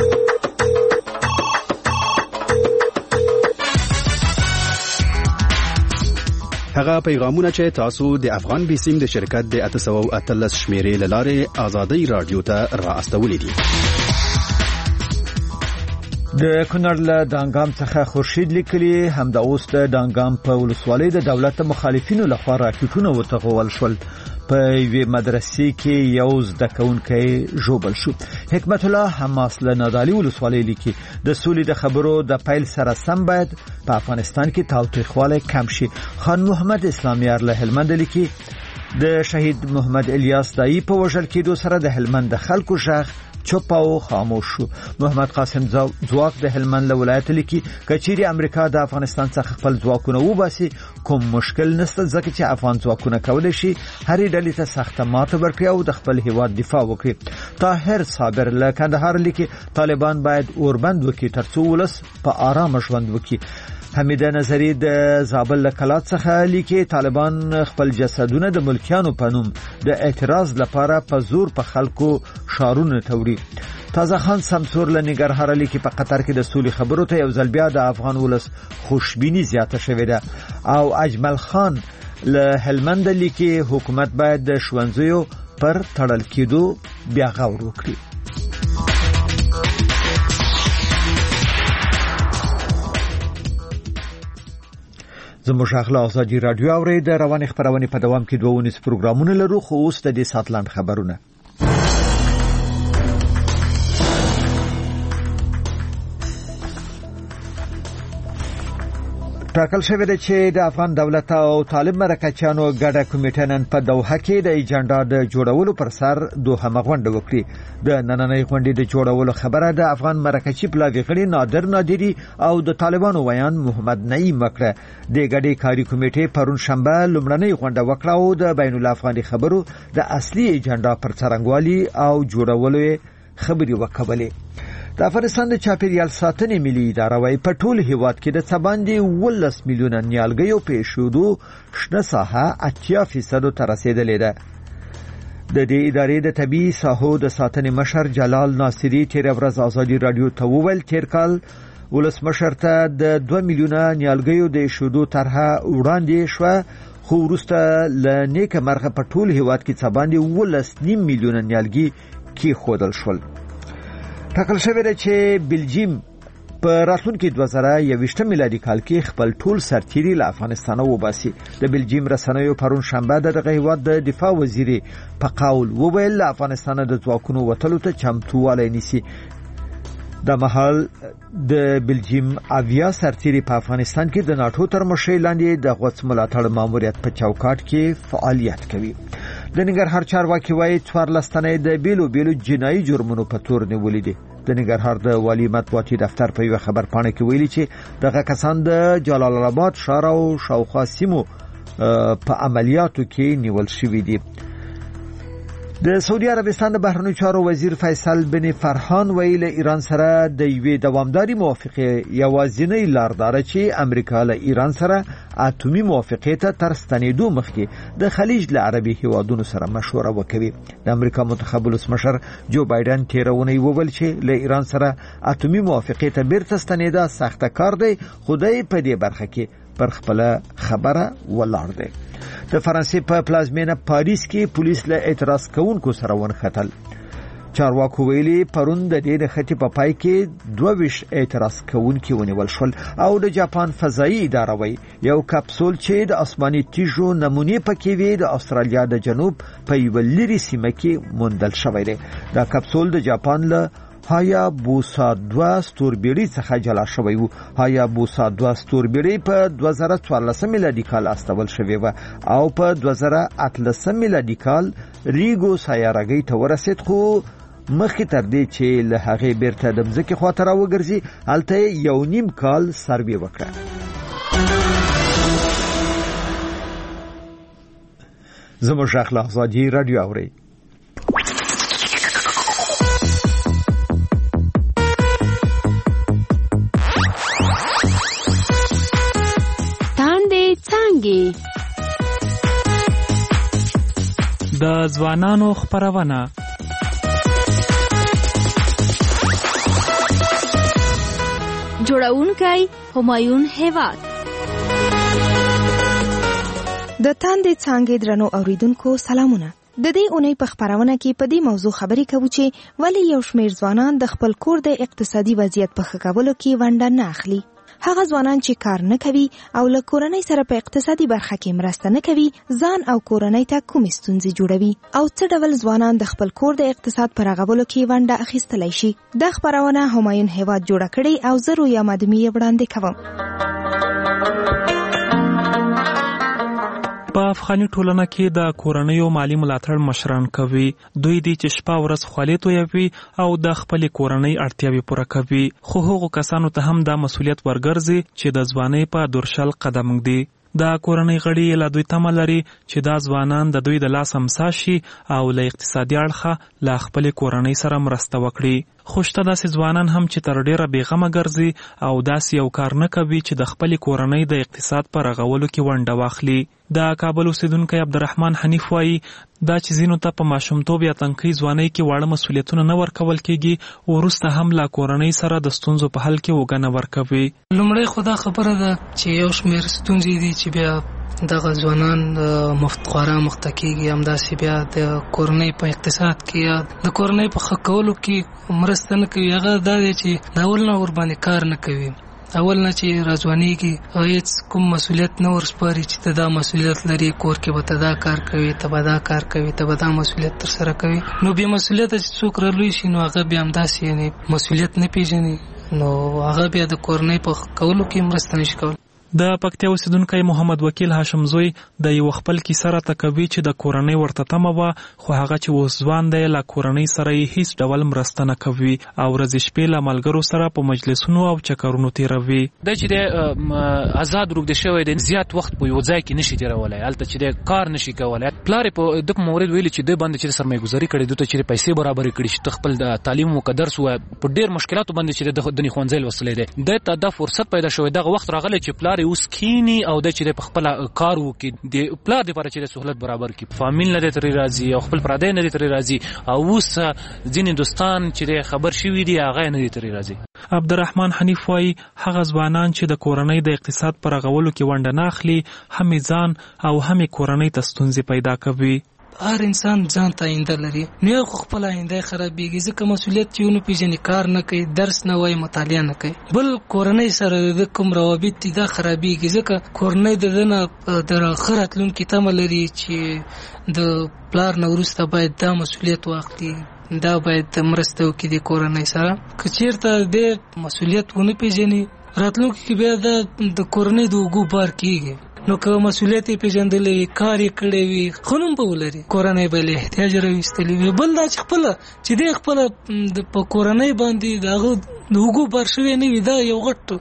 هغه پیغامونه چې تاسو د افغان بیسیم د شرکت د 813 شمیرې لاره آزادۍ رادیو ته را استولې دي. د کونړ له دانګام څخه خورشید لیکلي همدا اوس د دانګام په ولسوالۍ د دولت مخالفینو لخوا راکټونه وتغول شول. په یوې مدرسې کې یو زده کوونکی ژوبل شو. حکمت الله حماس له نادعلي ولسوالۍ لیکي د سولې د خبرو د پیل سره سم باید په افغانستان کې تاوتریخوالی کم شي. خان محمد اسلامیار له هلمند لیکي د شهید محمد الیاس دایی په وژل کېدو سره د هلمند د خلکو ژغ چوپ او خاموش شو. محمد قاسم ځواک د هلمند له ولایت لیکي کچيري امریکا د افغانستان څخه خپل ځواکونه وباسي کوم مشکل نشته ځکه چې افغان ځواکونه کولای شي هرې ډلې ته سخته ماته ورکړي او د خپل هیواد دفاع وکړي. طاهر صابر له کندهار لیکي طالبان باید اوربند وکړي ترڅو ولس په آرام ژوند وکړي. حمیده نظری د زابل له کلات څخه لیکي طالبان خپل جسدونه د ملکیانو په نوم د اعتراض لپاره په زور په خلکو شارونه توري. تازه خان سمسور له نګرهار لیکي په قطر کې د سولې خبرو ته یو ځل بیا د افغان ولس خوشبینی زیاته شوې ده. او اجمل خان له هلمند لیکي حکومت باید د ښوونځیو پر تړل کېدو بیا غور وکړي. زموږ اخلا ازادي رادیو اوري د روان خبرونه په دوام کې 2 پروګرامونه لرو خو اوس د دې ساتلاند خبرونه. ټاکل شوی دی چې د افغان دولت او طالب مرکچیانو ګډه کمیټه نن په دوحه کې د ایجنډا د جوړولو پر سر دوه غونډه وکړي. د نننۍ غونډې د جوړولو خبره د افغان مرکچی پلاوی غړي نادر نادری او د طالبانو ویان محمد نعیم وکړه. د ګډې کاری کمیټې پرون شنبه لومړنۍ غونډه وکړه او د بین الافغاني خبرو د اصلي ایجنډا پر څرنګوالي او جوړولو خبري وکولې. د افغانستان د چاپیریال ساتنې ملي اداره وايي په ټول هیواد کې د څباندې 18 میلیونه نیالګیو پېښېدو شنه ساحه 80% ته رسیدلې ده. د دې ادارې د طبي ساحو د ساتنې مشر جلال ناصری تیر ورځ ازادي رادیو ته وویل تیر کال ولسمشر ته د 2 میلیونه نیالګیو د شودو طرحه وړاندې شو خو وروسته له نیکه مرغه په ټول هیواد کې څباندې 18 میلیونه نیالګي کې خودل شول. ټاکل شوی دی چې بلجیم په راتلونکي 2021 میلادي کال کې خپل ټول سرتیري له افغانستان وباسي. د بلجیم رسنیو پرون شنبه د هیواد د دفاع وزیر په قول وویل له افغانستان د ځواکونو وتلو ته چمتووالی نیسي. د مهال د بلجیم اویا سرتیري په افغانستان کې د ناتو تر مشرۍ لاندې د غوڅ ملاتړ ماموریت په چوکاټ کې فعالیت کوي. د ننګرهار چارواکي وايي 14 تنه د بیلو جنایي جرمونو په تور نیولې دي. د ننګرهار د والی مطبوعاتي دفتر په یو خبر پاڼه کې ویلي چې دغه کسان د جلال آباد ښار او شاوخوا سیمو په عملیاتو کې نیول شوي دي. د سعودي عربستان د بهرنیو چارو وزیر فیصل بن فرحان ویل ایران سره د یوې دوامداري موافقه یوازینی لاردار چې امریکا له ایران سره اتومي موافقه ته تر ستنېدو مخکې د خلیج له عربي هیوادونو سره مشوره وکوي. د امریکا منتخب ولسمشر جو بایدن تیرونی وویل چې له ایران سره اتومي موافقه ته بیرته ستنېدا سخته کار دی خو د په دې برخه کې پر خپل خبره ولاړ دی. د فرانسې په پلازمینه پاریس کې پولیس له اعتراض کوونکو سره ونښتل. چارواکو ویلي پرون د دې نښتې په پای کې 22 اعتراض کوونکي ونیول شول. او د جاپان فضایي اداره وایي یو کپسول چې د آسماني تیږو نمونې پکې وي د استرالیا د جنوب په یوه لرې سیمه کې موندل شوی دی. دا کپسول د جاپان له هایابوسا 2 ستوربیړۍ څخه جلا شوی و. هایابوسا 2 ستوربیړۍ په 2014 میلادي کال استول شوی و او په 2018 میلادي کال ریګو سیارهګۍ ته ورسید خو مخکې تر دې چې له هغې بیرته د مځکې خواته راوګرځي هلته یو نیم کال سروې وکړه. زموږ اخلاق ازادي رادیو اوري. د ځوانانو خبرونه جوړونکی همایون هیواد. د تاندې څانګې درنو اوریدونکو سلامونه. د دې اونۍ په خبرونه کې په دې موضوع خبرې کوو چې ولې یو شمېر ځوانان د خپل کور د اقتصادي وضعیت په ښه کولو کې ونډه نه اخلي. هغه ځوانان چې کار نه کوي او له کورنۍ سره په اقتصادي برخه کې مرسته نه کوي ځان او کورنۍ ته کومې ستونزې جوړوي او څه ډول ځوانان د خپل کور د اقتصاد په رغولو کې ونډه اخیستلی شي. دا خبرونه همایون هیواد جوړه کړې او زه رویا مدمي یې وړاندې کوم. په افغاني ټولنه کې د کورنیو مالی ملاتړ مشران کوي. دوی دي چې شپه ورځ خولې تویوي او د خپلې کورنۍ اړتیاوې پوره کوي. خو هغو کسانو ته هم دا مسؤلیت ورګرځي چې د ځوانۍ په دورشل قدم ږدي. د کورنۍ غړي له دوی تمه لري چې دا ځوانان د دوی د لاس امسا شي او له اقتصادي اړخه له خپلې کورنۍ سره مرسته وکړي. خو شته داسې ځوانان هم چې تر ډیره بېغمه ګرځي او داسې یو کار نه کوي چې د خپلې کورنۍ د اقتصاد په رغولو کې ونډه واخلي. د کابل اوسیدونکی عبدالرحمن حنیف وایي دا چې ځینو ته په ماشومتوب یا تنکۍ ځوانۍ کې واړه مسؤلیتونه نه ورکول کېږي وروسته هم له کورنۍ سره د ستونزو په حل کې وګڼه ورکوي. لومړی خو دا خبره ده چې یو شمېر ستونزې دي چې بیا دغه ځوانان خورا مخته کېږي، همداسې بیا د کورنۍ په اقتصاد کې یا د کورنۍ په ښه کولو کې مرسته نه کوي. هغه دا دی چې د اول نه ورباندې کار نه کوي، اول نه چې راځوانېږي هیڅ کوم مسؤلیت نه ورسپاري چې ته دا مسؤلیت لري، کور کې به ته دا کار کوي، ته به دا کار کوي، ته به دا مسؤلیت ترسره کوي. نو بې مسؤلیته چې څوک رالوی شي نو هغه بیا همداسې یعنې مسؤلیت نه پېژني، نو هغه بیا د کورنۍ په کولو کې مرسته نشي کولی. د پکتیا اوسیدونکی محمد وکیل هاشم زوی د یو خپل کیسه راته کوي چې د کورنۍ ورته تمه وه خو هغه چې اوس ځوان دی له کورنۍ سره یې هیڅ ډول مرسته نه کوي او ورځې شپې له ملګرو سره په مجلسونو او چکرونو تېروي. دا چې دی آزاد روږدی شوی دی، زیات وخت په یو ځای کې نشي تېرولی، هلته چې دی کار نشي کولی. پلار یې په ده په مورد ویلي چې دوی باندې چې سرمایه‌ګذاري کړې، دوی ته چې پیسې برابرې کړي چې ته خپل د تعلیم وکړه، درس ووایه، په ډېر مشکلاتو باندې چې د ښوونځی لوستلی دی. دی ته دا فرصت پیدا شوی، دغه وخت راغلی چې پلار یې اوس کینی او د چې په خپل کار وکړي، د پلار لپاره چې سہولت برابر کړي، فامیل نه ترې راځي او خپل پردی نه ترې راځي او اوس ځینې دوستان چې خبر شوي دي هغه نه ترې راځي. عبدالرحمن حنیف وایي هغه ځوانان چې د کورنۍ د اقتصاد په رغولو کې ونډه نه اخلي هم ځان او هم کورنۍ ته ستونزې پیدا کوي. هر انسان ځان ته آینده لري، نو یو خپل آینده خرابېږي ځکه مسؤلیت چې ونه پېژني، کار نه کوي، درس نه وایي، مطالعه نه کوي. بل کورنۍ سره د کوم روابط دي دا خرابېږي ځکه کورنۍ د ده نه د ښه راتلونکي تمه لري چې د پلار نه وروسته باید دا مسؤلیت واخلي، دا باید مرسته وکړي د کورنۍ سره. که چېرته د مسؤلیت ونه پېژني راتلونکي کې بیا د کورنۍ د اوږو بار کېږي. نو که مسؤلیت یې پېژندلی وي، کار یې کړی وي، ښه نوم به ولري، کورنۍ به له احتیاج راویستلی وي. بل دا چې خپله چې دی خپله په کورنۍ باندې د هغه د اوږو بار شوی نه وي، دا یو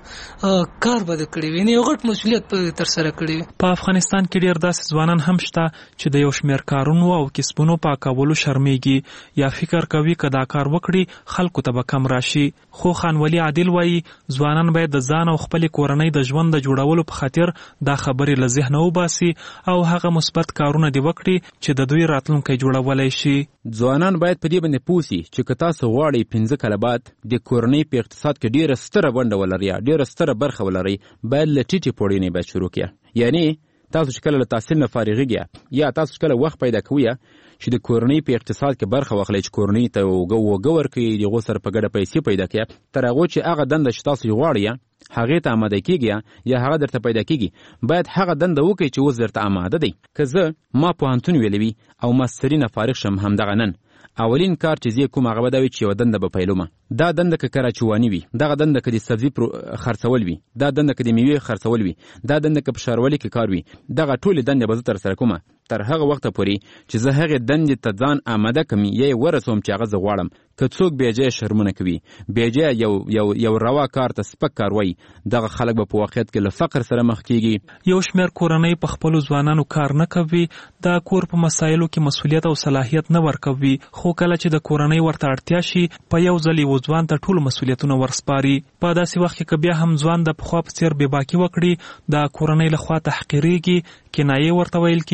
غټ کار به ده کړی وي، یو غټ مسؤلیت به ترسره کړی وي. په افغانستان کې ډېر داسې ځوانان هم شته چې د یو شمېر کارونو او کسبونو په کولو شرمېږي یا فکر کوي که دا کار وکړي خلکو ته به کم راشي. خو خانولي عادل وایي ځوانان باید د ځان او خپلې کورنۍ د ژوند د جوړولو په خاطر دا خبرې له ذهنه وباسي او هغه مثبت کارونه دې وکړي چې د دوی راتلونکی جوړولی شي. ځوانان باید په دې باندې پوه سي چې که تاسو غواړئ 15 کاله بعد د کورنۍ په اقتصاد کې ډېره ستره ونډه ولرئ، ډېره ستره برخه ولرئ، باید له ټیټې پوړۍ نه باید شروع کړئ. یعنی تاسو چې کله له تحصیل نه فارغېږئ یا تاسو چې کله وخت پیدا کوئ چې د کورنۍ په اقتصاد کې برخه واخلئ، چې کورنۍ ته اوږه ورکړئ، د هغو سره په ګډه پیسې پیدا کړئ، تر هغو چې هغه دنده چې تاسو یې غواړئ هغې ته آماده کېږي یا هغه درته پیدا کېږي، باید هغه دنده وکړئ چې اوس درته آماده دی. که زه ما پوهنتون ویلی وي او ماستري نه فارغ شم همدغه نن، اولین کار چې زه کوم هغه به دا وي چې یوه دنده به پیلومه. دا دنده که کراچواني وي، دغه دنده که د سبزي خرڅول وي، دا دنده که د میوې خرڅول وي، دا دنده که په ښاروالۍ کې کار وي، دغه ټولې دندې به زه ترسره کومه تر هغه وخته پورې چې زه هغې دندې ته ځان آماده کړم یا یې ورسوم چې هغه زه غواړم. که څوک بېجایه شرمونه کوي، بېجایه یو روا کار ته سپک کار وایي، دغه خلک به په واقعیت کې له فقر سره مخ کېږي. یو شمېر کورنۍ په خپلو ځوانانو کار نه کوي، د کور په مسایلو کې مسؤلیت او صلاحیت نه ورکوي، خو کله چې د کورنۍ ورته اړتیا شي په یو ځل یو ځوان ته ټول مسؤلیتونه ورسپاري. په داسې وخت کې که بیا هم ځوان د پخوا په څېر بېباکي وکړي، د کورنۍ لخوا تحقیرېږي، کنایې ورته ویل کېږي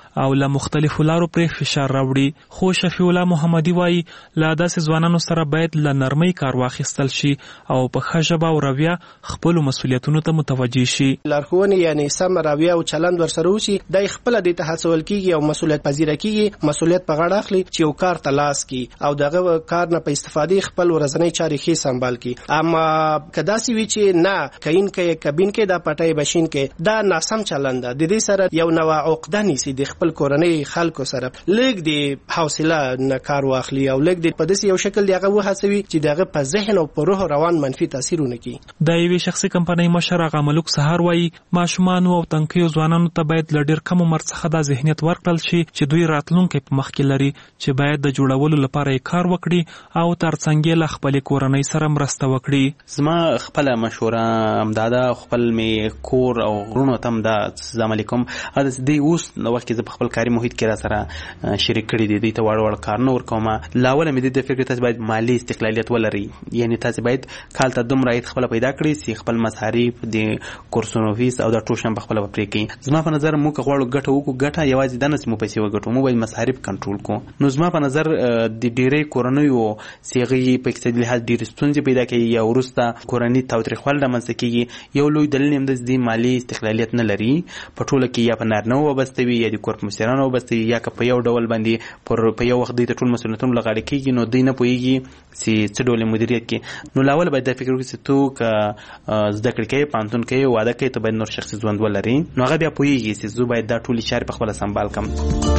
او له مختلفو لارو پرې فشار راوړي. خو شفیع الله محمدي وایي له داسې ځوانانو سره باید له نرمۍ کار واخیستل شي او په ښه ژبه او رویه خپلو مسؤلیتونو ته متوجه شي. لارښوونې یعنی سم رویه او چلند ورسره وشي، د خپل د تحصل کیږي او مسؤلیت پذیره کیږي، مسؤلیت په غاړه اخلي چې یو کار تلاش کی او دغه کار نه په استفادې خپل ورځنی چارې ښه سمبال کی. اما کدا سی وی چې نه کین کې کبین کې دا پټای بشین کې دا ناسم چلند د دې سره یو نوع عقده نیسی د خپل کورنۍ خلکو سره لګ دی حوصله نه کار واخلي او لګ دی په داسې یو شکل دی هغه وهڅوي چې دغه په ذهن او په روح روان منفي تاثیرونه کوي. د یوې شخصي کمپنۍ مشر هغه ملک سهار وایي ماشومان او تنکیو ځوانانو ته باید له ډېر کم عمر څخه دا ذهنیت ورکړل شي چې دوی راتلونکي په مخ کې لري، چې باید د جوړولو لپاره یې کار وکړي او ترڅنګ له خپل کورنۍ سره مرسته وکړي. زما خپل مشوره امداده خپل می کور او غرونو تم دا السلام علیکم ا دې اوس نو وخت کې خپل کاري محیط کې را سره شریک کړی دي ته وړ کارونه ورکوم. لاول مې د فکر تاسو باید مالی استقلالیت ولري، یعنی تاسو باید کال ته دومره ایت خپل پیدا کړی چې خپل مصارف د کورسونو فیس او د ټوشن په خپل پرې کوي. زما په نظر موږ غواړو ګټه وکړو، ګټه یوازې د نس مو پیسې وګټو، مو باید مصارف کنټرول کو. نو زما په نظر د ډیرې کورنیو سیغي په اقتصادي لحاظ ډیر ستونزې پیدا کوي یا ورسته کورنۍ تاوتریخوال د منځ کېږي. یو لوی دلیل هم د مالی استقلالیت نه لري، په ټوله کې یا په نارینه وابسته وي یا د کور په مشرانو وابسته وي یا که په یو ډول باندې په یو وخت دوی ته ټول مسؤلیتونه لغاړه کېږي، نو دوی نه پوهېږي چې څه ډول مدیریت کې. نو لاول باید دا فکر وکړي چې تو که زده کړې کوې، پوهنتون کوې، واده کوې، ته باید نور شخصي ژوند ولري. نو هغه بیا پوهېږي چې زه باید دا ټولې چارې په خپله سمبال کړم.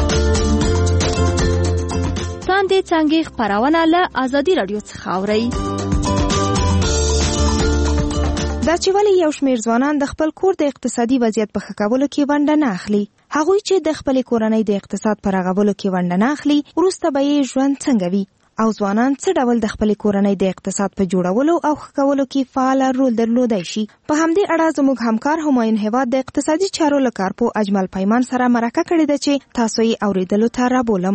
تاندې څانګې خپرونه له ازادي راډیو څخه اورئ. دا چې ولې یو شمېر ځوانان د خپل کور د اقتصادي وضعیت په ښه کولو کې ونډه نه اخلي. هغوی چې د خپلې کورنۍ د اقتصاد په رغولو کې ونډه نه اخلي، وروسته به یې ژوند څنګه وي او ځوانان څه ډول د خپلې کورنۍ د اقتصاد په جوړولو او ښه کولو کې فعال رول درلودای شي. په همدې اړه زموږ همکار همایون هیواد د اقتصادي چارو له کارپو اجمل پیمان سره مرکه کړې ده چې تاسو یې اورېدلو ته رابولم.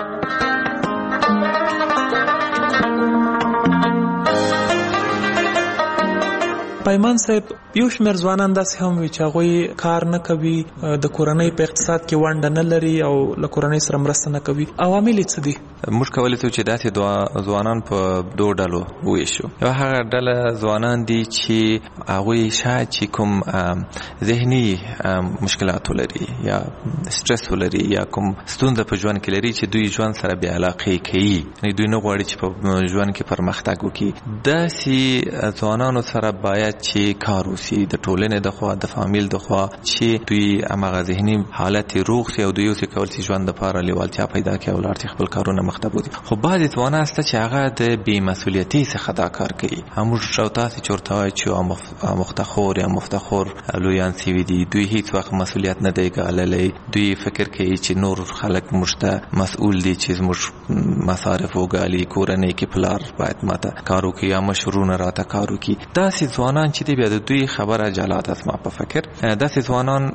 پیمان صاحب، یو شمېر ځوانان داسې هم وي چې هغوی کار نه کوي، د کورنۍ په اقتصاد کې ونډه نه لري او له کورنۍ سره مرسته نه کوي. عوامل یې څه دي؟ موږ کولی شو چې داسې ځوانان په دوه ډلو وویشو. یو هغه ډله ځوانان دي چې هغوی شاید چې کوم ذهني مشکلات ولري یا سټرس ولري یا کوم ستونزه په ژوند کې لري چې دوی ژوند سره بې علاقې کوي، یعنې دوی نه غواړي چې په ژوند کې پرمختګ وکړي. داسې ځوانانو سره باید چې کار وشي د ټولنې د خوا، د فامیل د خوا، چې دوی هماغه ذهني حالت روغ شي او دوی اوسې کول چې ژوند دپاره لیوالتیا پیدا کړي او لاړ شي خپل کارونه مخته بوځي. خو بعضې ځوانان شته چې هغه د بې مسؤلیتۍ څخه دا کار کوي. موږ او تاسې چې ورته وایو چې مفتخور یا مفتخور لویان سوي دي، دوی هیڅ وخت مسؤلیت نه دی ګاللی. دوی فکر کوي چې نور خلک موږ ته مسؤول دي چې زموږ مصارف وګالي، کورنۍ کې پلار باید ماته کار وکړي یا مشرونه راته کار وکړي. داسې ځوانان چې دی بیا د دوی خبره جلا ده. زما په فکر داسې ځوانان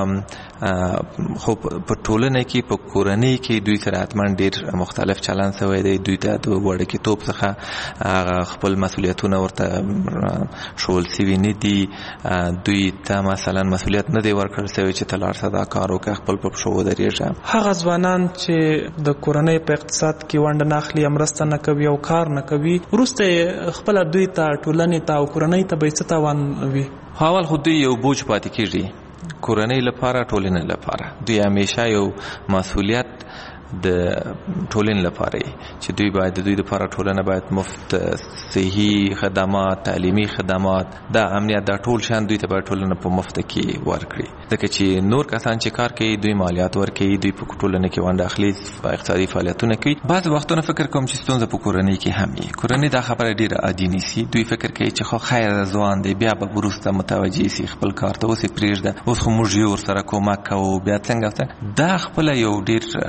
خو په ټولنه کې په کورنۍ کې دوی سره حتما ډېر مختلف چلند شوی دی. دوی ته د وړکتوب څخه خپل مسؤلیتونه ورته ښوول سوي نه دي. دوی ته مثلا مسؤلیت نه دی ورکړل سوی چې ته لاړ شه دا کار وکړه، خپل په پښو ودرېږه. هغه ځوانان چې د کورنۍ په اقتصاد کې ونډه نه اخلي، مرسته نه کوي او کار نه کوي، وروسته خپله دوی ته، ټولنې ته او کورنۍ ته به څه تاوان وي؟ اول خو دوی یو بوج پاتې کېږي، کورنۍ لپاره، ټولنې لپاره. دوی همیشه یو مسؤلیت د ټولنې لپاره چې دوی باید د دوی لپاره ټولنه باید مفت صحي خدمات، تعلیمي خدمات، دا امنیت، دا ټول شان دوی ته باید ټولنه په مفت کې ورکړي. ځکه چې نور کسان چې کار کوي دوی مالیات ورکوي، دوی په ټولنه کې ونډه اخلي، په اقتصادي فعالیتونه کوي. بعض وختونه فکر کوم چې ستونزه په کورنۍ کې هم وي. کورنۍ دا خبره ډیره عادي نیسي. دوی فکر کوي چې خو خیر ځوان دی، بیا به وروسته متوجه شي خپل کار ته، اوس یې پرېږده، اوس خو موږ یې ورسره کومک کوو، بیا څنګه. دا خپله یو ډیر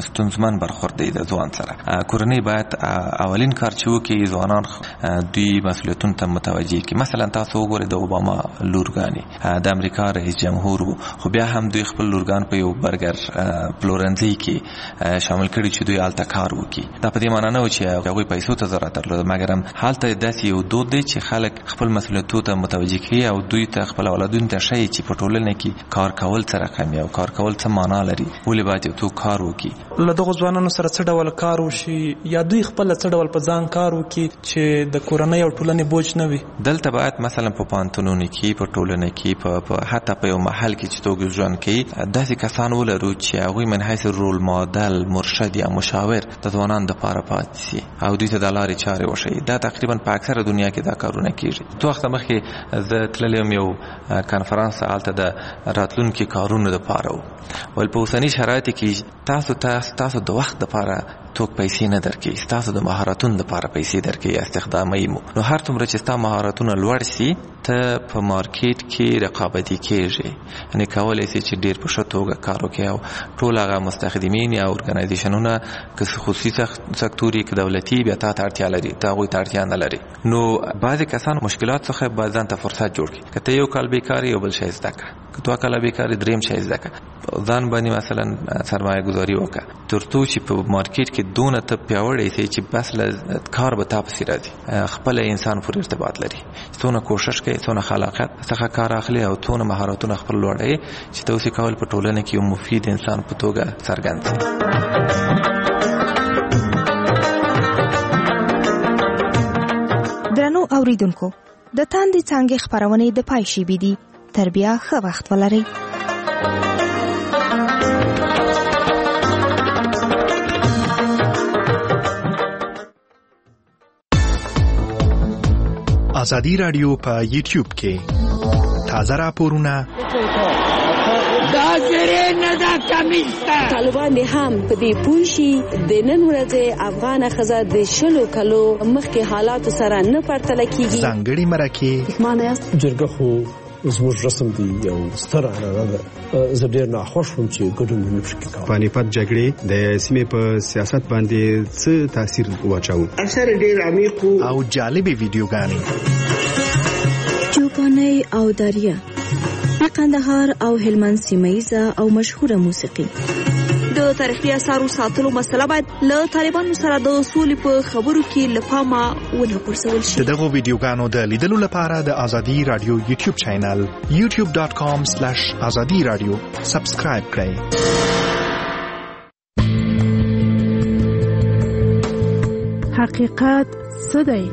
ستونزمن برخورد دی د ځوان سره. کورنۍ باید اولین کار چې وکړي ځوانان دوی مسؤلیتونو ته متوجه کړي. مثلا تاسو وګورئ د اوباما لورګانې د امریکا رئیس جمهور خو بیا هم دوی خپل لورګان په یو برګر پلورنځي کې شامل کړي چې دوی هلته کار وکړي. دا په دې معنی نه و چې هغوی پیسو ته ضرورت درلود، مګر هم هلته داسې یو دود دی چې خلک خپل مسؤلیتونو ته متوجه کړي او دوی ته خپل اولادونو ته ښیي چې په ټولنه کې کار کول څه رقم او کار کول څه معنا لري، ولې باید یو څوک کار وکړي. له دغو ځوانانو سره څه ډول کار وشي یا دوی خپل څه ډول په ځان کار وکړي چې د کورنۍ او ټولنې بوج نه وي؟ دلته باید مثلا په پوهنتونونو کې، په ټولنه کې، په حتی په یو محل کې چې توګه ژوند کوي داسې کسان ولرو چې هغوی من حیث رول ماډل، مرشد یا مشاور د ځوانانو دپاره پاتې شي او دوی ته د لارې چارې وښیي. دا تقریبا په اکثره دنیا کې دا کارونه کېږي. څو وخته مخکې زه تللی یم یو کنفرانس، هلته د راتلونکي کارونو دپاره و. ول په اوسني شرایطو کې تاسو د وخت دپاره څوک پیسې نه درکوي، ستاسو د مهارتونو دپاره پیسې درکوي، استخداموي مو. نو هر څومره چې ستا مهارتونه لوړ سي ته په مارکیټ کې رقابتي کېږي، یعنې کولی سي چې ډېر په ښه توګه کار وکړي او ټول هغه مستخدمین یا ارګنایزیشنونه که خصوصي سکتور یې که دولتي بیا تا ته اړتیا لري، ته هغوی ته اړتیا نه لري. نو بعضې کسان مشکلات څخه باید ځان ته فرصت جوړ کړي. که ته یو کال بیکار یو بل شی زده کړه، که 2 کاله بیکار دریم شی زده کړه، ځان باندې مثلا سرمایه گذاري وکړه تر څو چې په مارکیټ کې دونه ته پیاوړی سي چې بس له کار به تا پسې راځي. خپل انسان پورې ارتباط لري، څونه کوشش کوي، څونه خلاقیت څخه کار اخلي او څونه مهارتونه خپل لوړوي چې ته اوسې کول په ټولنه کې یو مفید انسان په توګه څرګند شي. درنو اوریدونکو، د تاندې څانګې خپرونې د پای شیبې دي. تر بیا ښه وخت ولرئ. ازادي رادیو په یوټیوب کې تازه راپورونه طالبان دې هم په دې پوه شي د نن ورځې افغان ښځه د 20 کلو مخکې حالاتو سره نه پرتله کیږي. ځانګړي مرکې جرګه خو زموږ رسم دی او ستره عنعنه ده. زه ډېر ناخوښ وم چې ګډون مې نشو کولی. پانیپت جګړې د سیمې په سیاست باندې څه تاثیر واچاوه؟ اکثر ډېر عمیق او جالبې ویډیوګانې، چوپانۍ او دریا، د قندهار او هلمند سیمه‌ییزه او مشهوره موسیقي. د تاریخي اثارو ساتلو مسله باید له طالبانو سره د سولې په خبرو کې له پامه ونه غورځول شي. دغه ویډیوګانو د لیدلو لپاره د ازادي رادیو یوټیوب چینل youtube.com/azadiradio سبسکرایب کړئ. حقیقت څه دی؟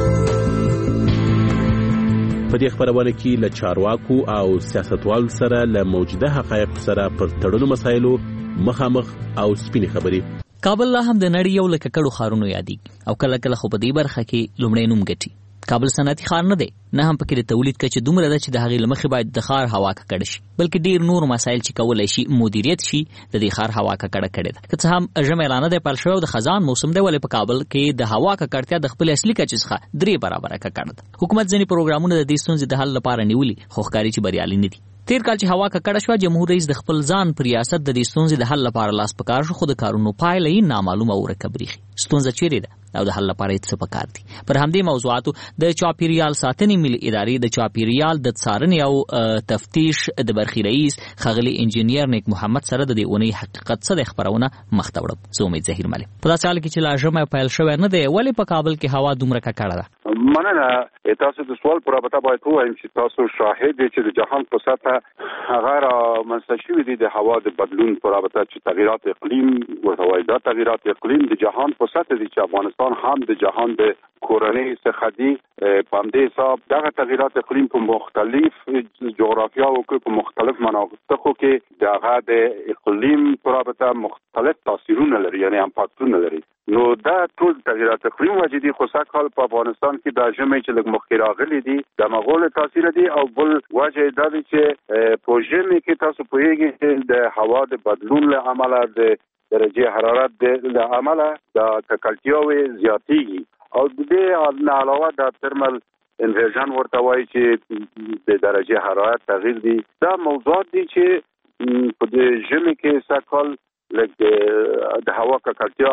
په دې خبرونه کې له چارواکو او سیاستوالو سره له موجوده حقایق سره پر تړلو مسایلو مخامخ او سپینې خبرې. کابل لا هم د نړۍ یو له ککړو ښارونو یادېږي او کله کله خو په دې برخه کې لومړی نوم ګټي. کابل صنعتي ښار نه دی، نه هم پکې د تولید کچه دومره ده چې د هغې له مخې باید د ښار هوا ککړه شي، بلکې ډېر نور مسایل چې کولی شي مدیریت شي د دې ښار هوا ککړه کړې ده. که څه هم ژمی لا نه دی پیل شوی او د خزان موسم دی، ولې په کابل کې د هوا ککړتیا د خپلې اصلي کچې څخه 3 برابره ککړه ده. حکومت ځینې پروګرامونه د دې ستونزې د حل لپاره نیولي، خو ښکاري چې بریالي نه دي. تیر کال چې هوا ککړه شوه، جمهور رئیس د خپل ځان په ریاست د دې ستونزې د حل لپاره لاس په کار شو، خو د کارونو پایله یې نامعلومه او ورکه بریښي. ستونزه چیرې ده او د حل لپاره یې څه پکار دي؟ پر همدې موضوعاتو د چاپیریال ساتنې ملي ادارې د چاپیریال د څارنې او تفتیش د برخې رئیس ښاغلي انجینیر نیک محمد سره د دې اونۍ حقیقت څه دی خبرونه مخ ته وړم. زه امید ظهیر ملک. په داسې حال کې چې لا ژمی پیل شوی نه دی، ولې په کابل کې هوا دومره ککړه ده؟ مننه. تاسو د سوال په رابطه باید ووایم چې تاسو شاهد دي چې د جهان په سطحه هغه رامنځته شوي دي د هوا د بدلون په رابطه چې تغییرات اقلیم ورته وایي. دا تغییرات اقلیم د جهان په سطحه دي چې افغانستان هم د جهان د کورنۍ څخه دي. په همدې حساب دغه تغییرات اقلیم په مختلف جغرافیاو کې په مختلف مناطقو کې دغه د اقلیم په رابطه مختلف تاثیرونه لري، یعنی امپاکتونه لري. نو دا ټول تغییرات اقلیم وجه دي، خو سږکال په افغانستان کې د ژمي چې لږ مخکې راغلي دي د مغول تاثیر دي، او بل وجه دا دی چې په ژمي کې تاسو پوهیږئ چې د هوا د بدلون له امله د درجه حرارت له امله د ککړتیاوې زیاتېږي، او د دې نه علاوه د ترمل انورژن ورته وایي چې د درجه حرارت تغییر دي. دا موضوعات دي چې په دې ژمي کې سږکال لږ هوا ککړتیا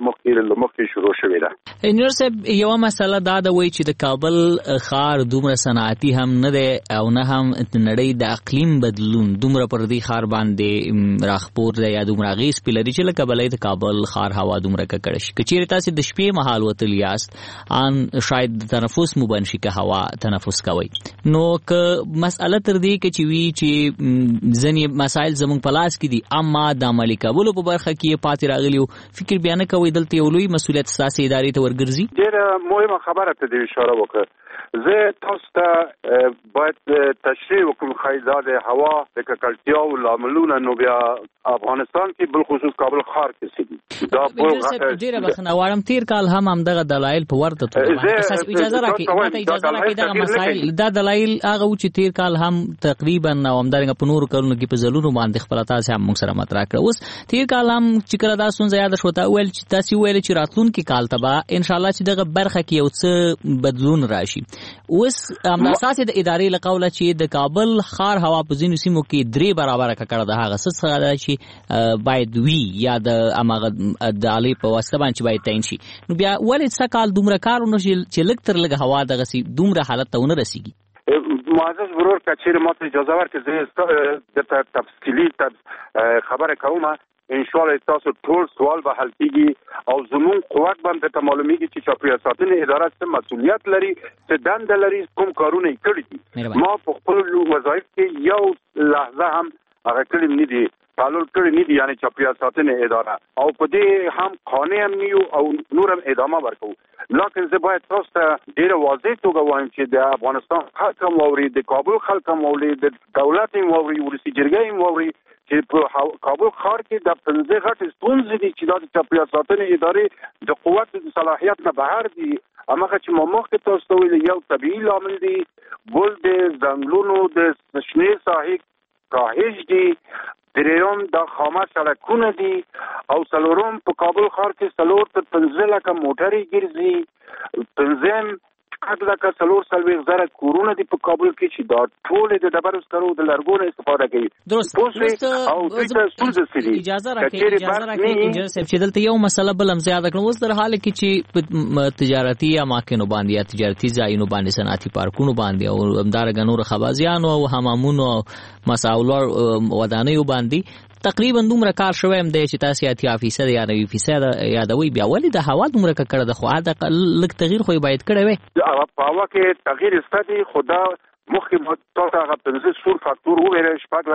مخکې شروع شوې ده. انجنیر صاحب یو مسله دا د وای چې د کابل ښار دومره صنعتي هم نه دی او نه هم نړۍ د اقلیم بدلون دومره پر دې ښار باندې راخپور دی یا دومره غیس پلري چې لکه بلې د کابل ښار هوا دومره ککړ شي. کچېرې تاسو د شپې مهال وتل یاست ان شاید تنفس مو بند شي که هوا تنفس کوي. نو که مسأله تر دې کې چې وی چې ځینې مسایل زموږ په لاس کې دي اما د عملي کولو په برخه کې پاتې راغلی او فکر بیا نه کوي دلته یو لوی مسؤلیت ستاسو ادارې ته ورګرځي. ډېره مهمه خبره ته د اشاره وکړه. زه تاسو ته باید تشریح وکړم خایدا د هوا د ککړتیا او لاملونه نو بیا افغانستان کې بل خصوص کابل ښار کې سي دا ډېره بخښنه غواړم تیر کال هم دغه دلایل په ورته توګه اجازه راکړئ دغه مسایل دا دلایل هغه چې تیر کال هم تقریبا او همدارنګه په نورو کلونو کې په زلونو باندې خپل تاسو هم موږ سره مطرح کړ. اوس تیر کال هم چې کله دا ستونزه یاد شوه تا ویل چې تاسو ویل چې راتلونکي کال ته به ان شاء الله چې دغه برخه کې یو څه بدلون راشي. اوس هم اساس د ادارې له قوله چې د کابل ښار هوا په ځینو سیمو کې 3 برابره ککړه ده هغه څه ده چې باید وی یا د امغه د علی په واسطه باندې باید تعین شي. نو بیا ولې څه کال دومره کارونه چې لږ تر لږ هوا دغه سي دومره حالت ته ونه رسیږي. معزز ورور کچیر ماته اجازه ورکړئ زه د تفصیلی خبره کوم. ان شاء الله تاسو ټول سوال به حل کیږي او زمون قوت باندې ته معلومیږي چې چاپیریال ساتنې اداره څه مسؤلیت لري څه دنده لري کوم کارونه یې کړي دي. ما په خپل وظایف کې یو لحظه هم هغه کلم نه دي تعلق کړی نه دي یعنی چاپیریال ساتنې اداره او په دې هم قانون هم نیو او نور هم ادامه ورکو. لکه زه باید تاسو ته ډېر واضح توګه وایم چې د افغانستان خلک هم واوري د کابل خلک هم واوري د دولت هم واوري ولسي جرګه هم واوري چې په کابل ښار کې د 15 غټ ستونزې دي چې د چاپیریال ساتنې ادارې د قوت د صلاحیت نه بهر دي. هغه چې مخکې تاسو ته ویل یو طبيعي لامل دي بل د ځنګلونو د شنې ساحې کاهش دي درېیم د خامه سړکونه دي او څلورم په کابل ښار کې 4 تر 15 لکه موټرې ګرځي. پنځم لکه 4 کورونه دي په کابل کې چې دا ټول د ډبرو سکرو د لرګونو استفاده کوي. درست او اجازه راکړئ انجنیر صاحب چې دلته یو مسله بل هم زیاده کړم. اوس در حال کې چې تجارتي اماکنو باندې یا تجارتي ځایونو باندې صنعتي پارکونو باندې او همدارنګه نور خبازیانو او حمامونو او مساولو ودانیو باندې تقریبا دومره کار شوی هم دی چې تاسو 80% یا 90% یادوي بیا ولې د هوا دومره ککړه ده خو دا لږ تغییر خو باید کړی وي. په هوا کې تغییر ستدي خدا مخکې تاسو هغه 15 سور فاکتور وویل شپږ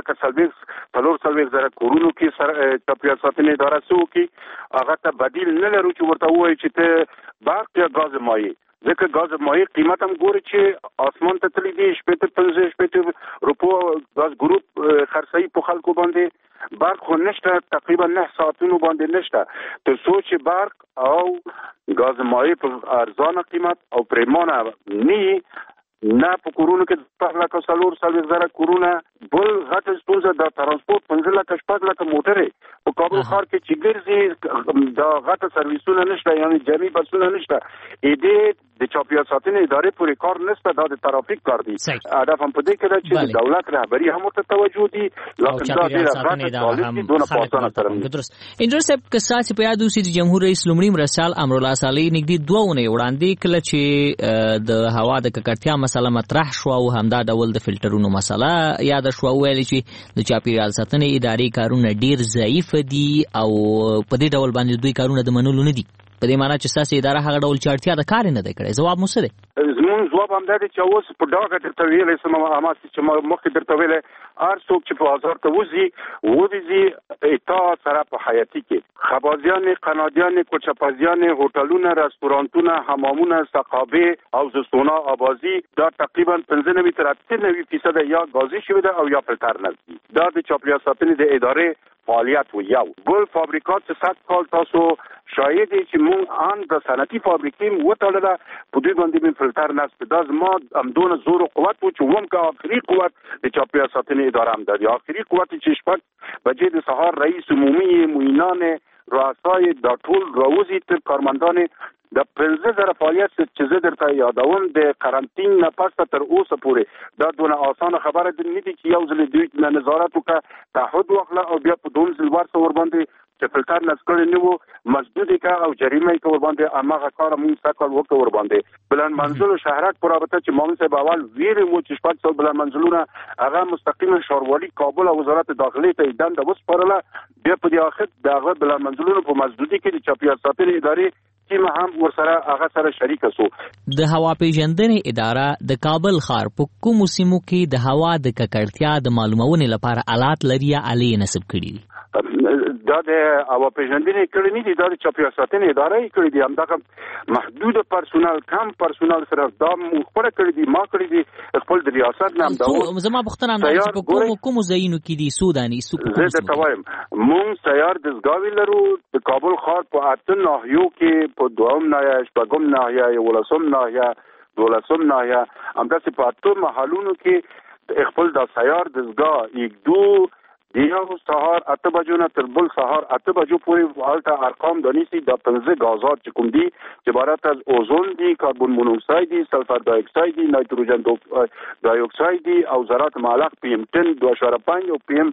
لکه 4 کورونو کې سره چاپیریال ساتنې اداره سو کې هغه ته بدیل نه لرو چې ورته وایي چې ته برق یا غاز مایع ځکه غاز مایع قیمت هم ګوري چې اسمان ته تللی دی 15 روپو غاز ګروپ خرڅي په خلکو باندې برق خو نشته تقریبا 9 ساعتونو باندې نشته تر څو چې برق او غاز مایع په ارزانه قیمت او پریمانه نه په کورونو کې 4 کورونه بل غټ ستونزه د ترانسپورت 15 لکه موټرې په کابل ښار کې چې ګرځي دا غټ سرویسونه نشته یعنی جمعي بسونه نشته. دې د چاپیریال ساتنې ادارې پورې کار نشته دا د ترافیک کار دی. هدف هم په دې کې ده چې دولت رهبری هم ورته توجه دي لکه دا ډیره غټه دونه پاسانه سره. درست انجنیر صاحب که ساتي په یاد اوسې د جمهور رئیس لومړي مرسال امرالله صالح نږدې 2 ونې وړاندې کله چې د هوا د ککړتیا مسله مطرح شو او همدا ډول د فلټرونو مسله یاد شو ویل چې د چاپیریال ساتنې ادارې کارونه ډیر ضعیف دي او په دې ډول باندې دوی کارونه د منلو نه دي. په دې معنی چې تاسو اداره هغه ډول چارتیا د کار نه دی کړی. جواب مو څه دی؟ زموږ جواب هم دی چې اوس په ډاګه درته ویلې سم چې مخکې درته ویلې هر څوک چې په بازار ته وځي اطاعت سره په حیاتي کې خبازیان قنادیان کوچپازیان هوټلونه رستورانتونه حمامونه سقابه او زستونه آبازي دا تقریبا 95 تر 98% یا غازي شوی ده او یا فلټر نه دي. دا د چاپیریال ساتنې د ادارې فعالیت و یو بل فابریکات چې 7 کال تاسو شاید چې مونږ ان د صنعتي فابریکې وټاله په دوی باندې من فلټر نسته دا زما امدون زور او قوت و چې وم کا اخري قوت د چاپیریال ساتنې اداره هم د اخري قوت چې شپږ بجې د سهار رئیس عمومي معینان رؤسای د ټول راوزي تر کارمندان د 15000 فعالیت چې زه درته یادوم د قرنطین نه پس تر اوسه پورې دا دونه اسانه خبره نه دي چې یو ځل دوی نظارت وکړه تعهد واخله او بیا په دوم ځل ورته ور باندې چې فلټر نسکړي نه وو مسدود کا او جریمه کا ور باندې امغه کار مونږ ساکل وکړ ور باندې بلان منزل شهرک پر رابطه چې مامون صاحب اول ویری مو چې شپږ سو بلان منزلونه هغه مستقیما شاروالي کابل او وزارت داخلي ته دنده وسپارله بیا په دې اخر دغه بلان منزلونه په مسدودي کې د چاپیریال ساتنې ادارې تیم هم ورسره هغه سره شریک سو. د هوا پیژندنې اداره د کابل ښار په کومو سیمو کې د هوا د ککړتیا د معلومونې لپاره آلات لري یا آلې نصب کړي دي؟ دا د هوا پیژندنې کړي نه دي، دا د چاپیریال ساتنې اداره یې کړي دي. همدغه محدود پرسونل کم پرسونل سره دا خپل کړي دي، ما کړي دي خپل د ریاست نام دا. زما پوښتنه هم په کومو ځایونو کې دي سوداني زه ته وایم مونږ سیار دزګاوي لرو د کابل ښار په اته ناحیو کې په دوم ناحیه، شپږم ناحیه، یولسم ناحیه، دولسم ناحیه، همداسې په اته محلونو کې خپل د سیار دزګاه یکدو دیو سهار 8 بجو نه تر بل سهار 8 بجو پورې حالت ارقام دانیسی د 15 غازات چې کوم دي چې عبارت از اوزون دي، کاربن مونوکساید دي، سلفر دای اکساید دي، نایتروجن دای اکساید دي او ذرات معلق PM 10 2.5 او PM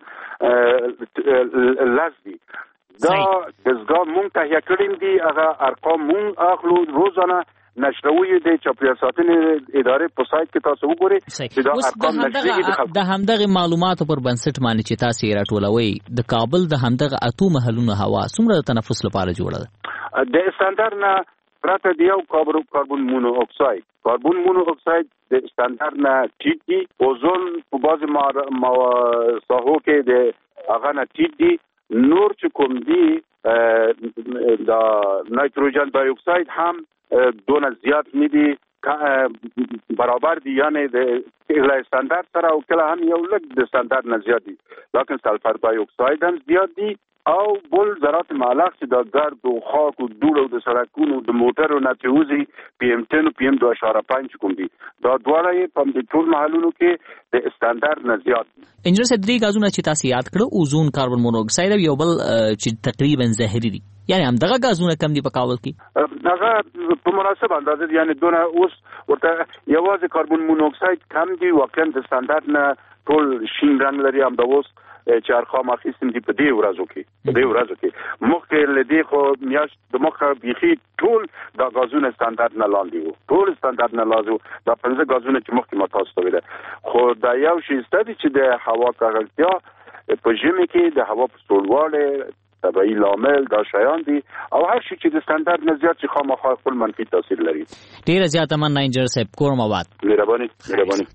لس دي. دا دزګاه مونږ تهیه کړیم دي، هغه ارقام مونږ اخلو روزانه نشروي د چاپیریال ساتنې ادارې په سایت کې تاسو وګورئ چې دا ارقام نشريږي. د همدغه معلوماتو پر بنسټ باندې چې تاسو یې راټولوي د کابل د همدغه اتو محلونو هوا څومره د تنفس لپاره جوړه ده؟ د استاندارد نه پراته دی او کاربن مونو اکساید د استاندارد نه ټیټ دي، اوزون په بعض ساحو کې د هغه نه ټیټ دي، نور چې کوم دي د نایتروجن دای اکساید هم دونه زیات نه دي، برابر دي، یعنی د استاندارد سره او کله هم یو لږ د استاندارد نه زیات دي، لکه سلفر دای اکساید هم زیات دي او بل ذرات معلق چې د ګرد او خاک او دوړو د سړکونو د موټرو نه تیوزي PM 10 او PM 2.5 کوم دي، دا دواړه په دې ټول محلونو کې د استاندارد نه زیات دي. انجنیر صاحب درې غازونه چې تاسو یاد کړو اوزون، کاربن مونوکساید او یو بل چې تقریبا زهري دي، یعنی همدغه غازونه کم دي په کابل کې؟ هغه په مناسب اندازه یعنی دونه اوس ورته یوازې کاربن مونوکساید کم دي، واقعا د استاندارد نه ټول شین رنګ لري. هم د اوس چې ارقام اخیستم دي په دې ورځو کې مخکې لدی خو میاشت د مخه بيخي ټول د غازونه استاندارد نه لاندې وو، ټول استاندارد نه لاندې د 15 غازونه چې مخکې متاسو ویل. خو دا یو شی ستدي چې د هوا ککړتیا په ژمي کې د هوا په سړواله طبيعي لامل دا شیان دي او هر شي چې د استاندارد نه زیات چې خامخا خپل منفي تاثیر لري. ډیر زیات مننه انجنیر صاحب، کورم آباد. مهرباني.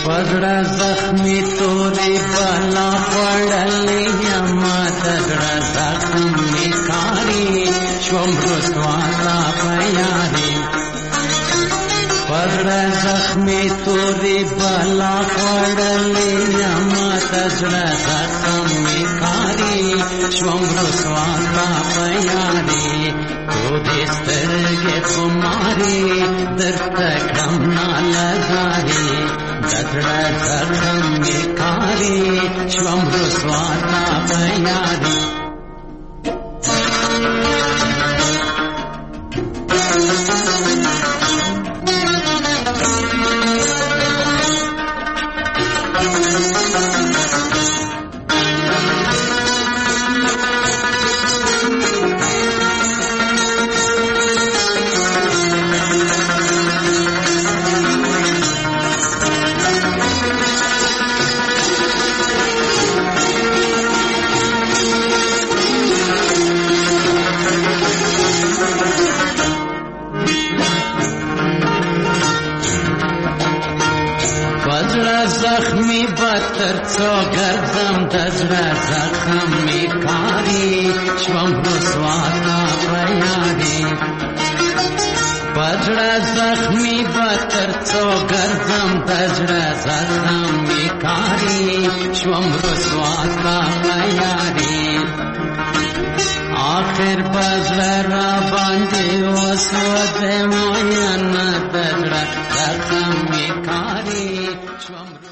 پزړه زخمی تورې بلا خوړلې یما تزړه زخمی کاری شوم رسوا تا پیاري پزړه زخمی تورې بلا خوړلې یما تزړه زخمی کاری شوم رسوا تا پیاري تو دې سترګې خماري درته کړم نه لګاري دزړه زخمی کاری شوم رسوا تا پیاري زخمی بتر څو ګرځم دزړه زخمی کاری شوم رسوا تا پیاري پزړه زخمی بتر څو ګرځم دزړه زخمی کاری شوم رسوا تا پیاري آخر پزړه را باندې وسو دې مویان دزړه زخمی کاری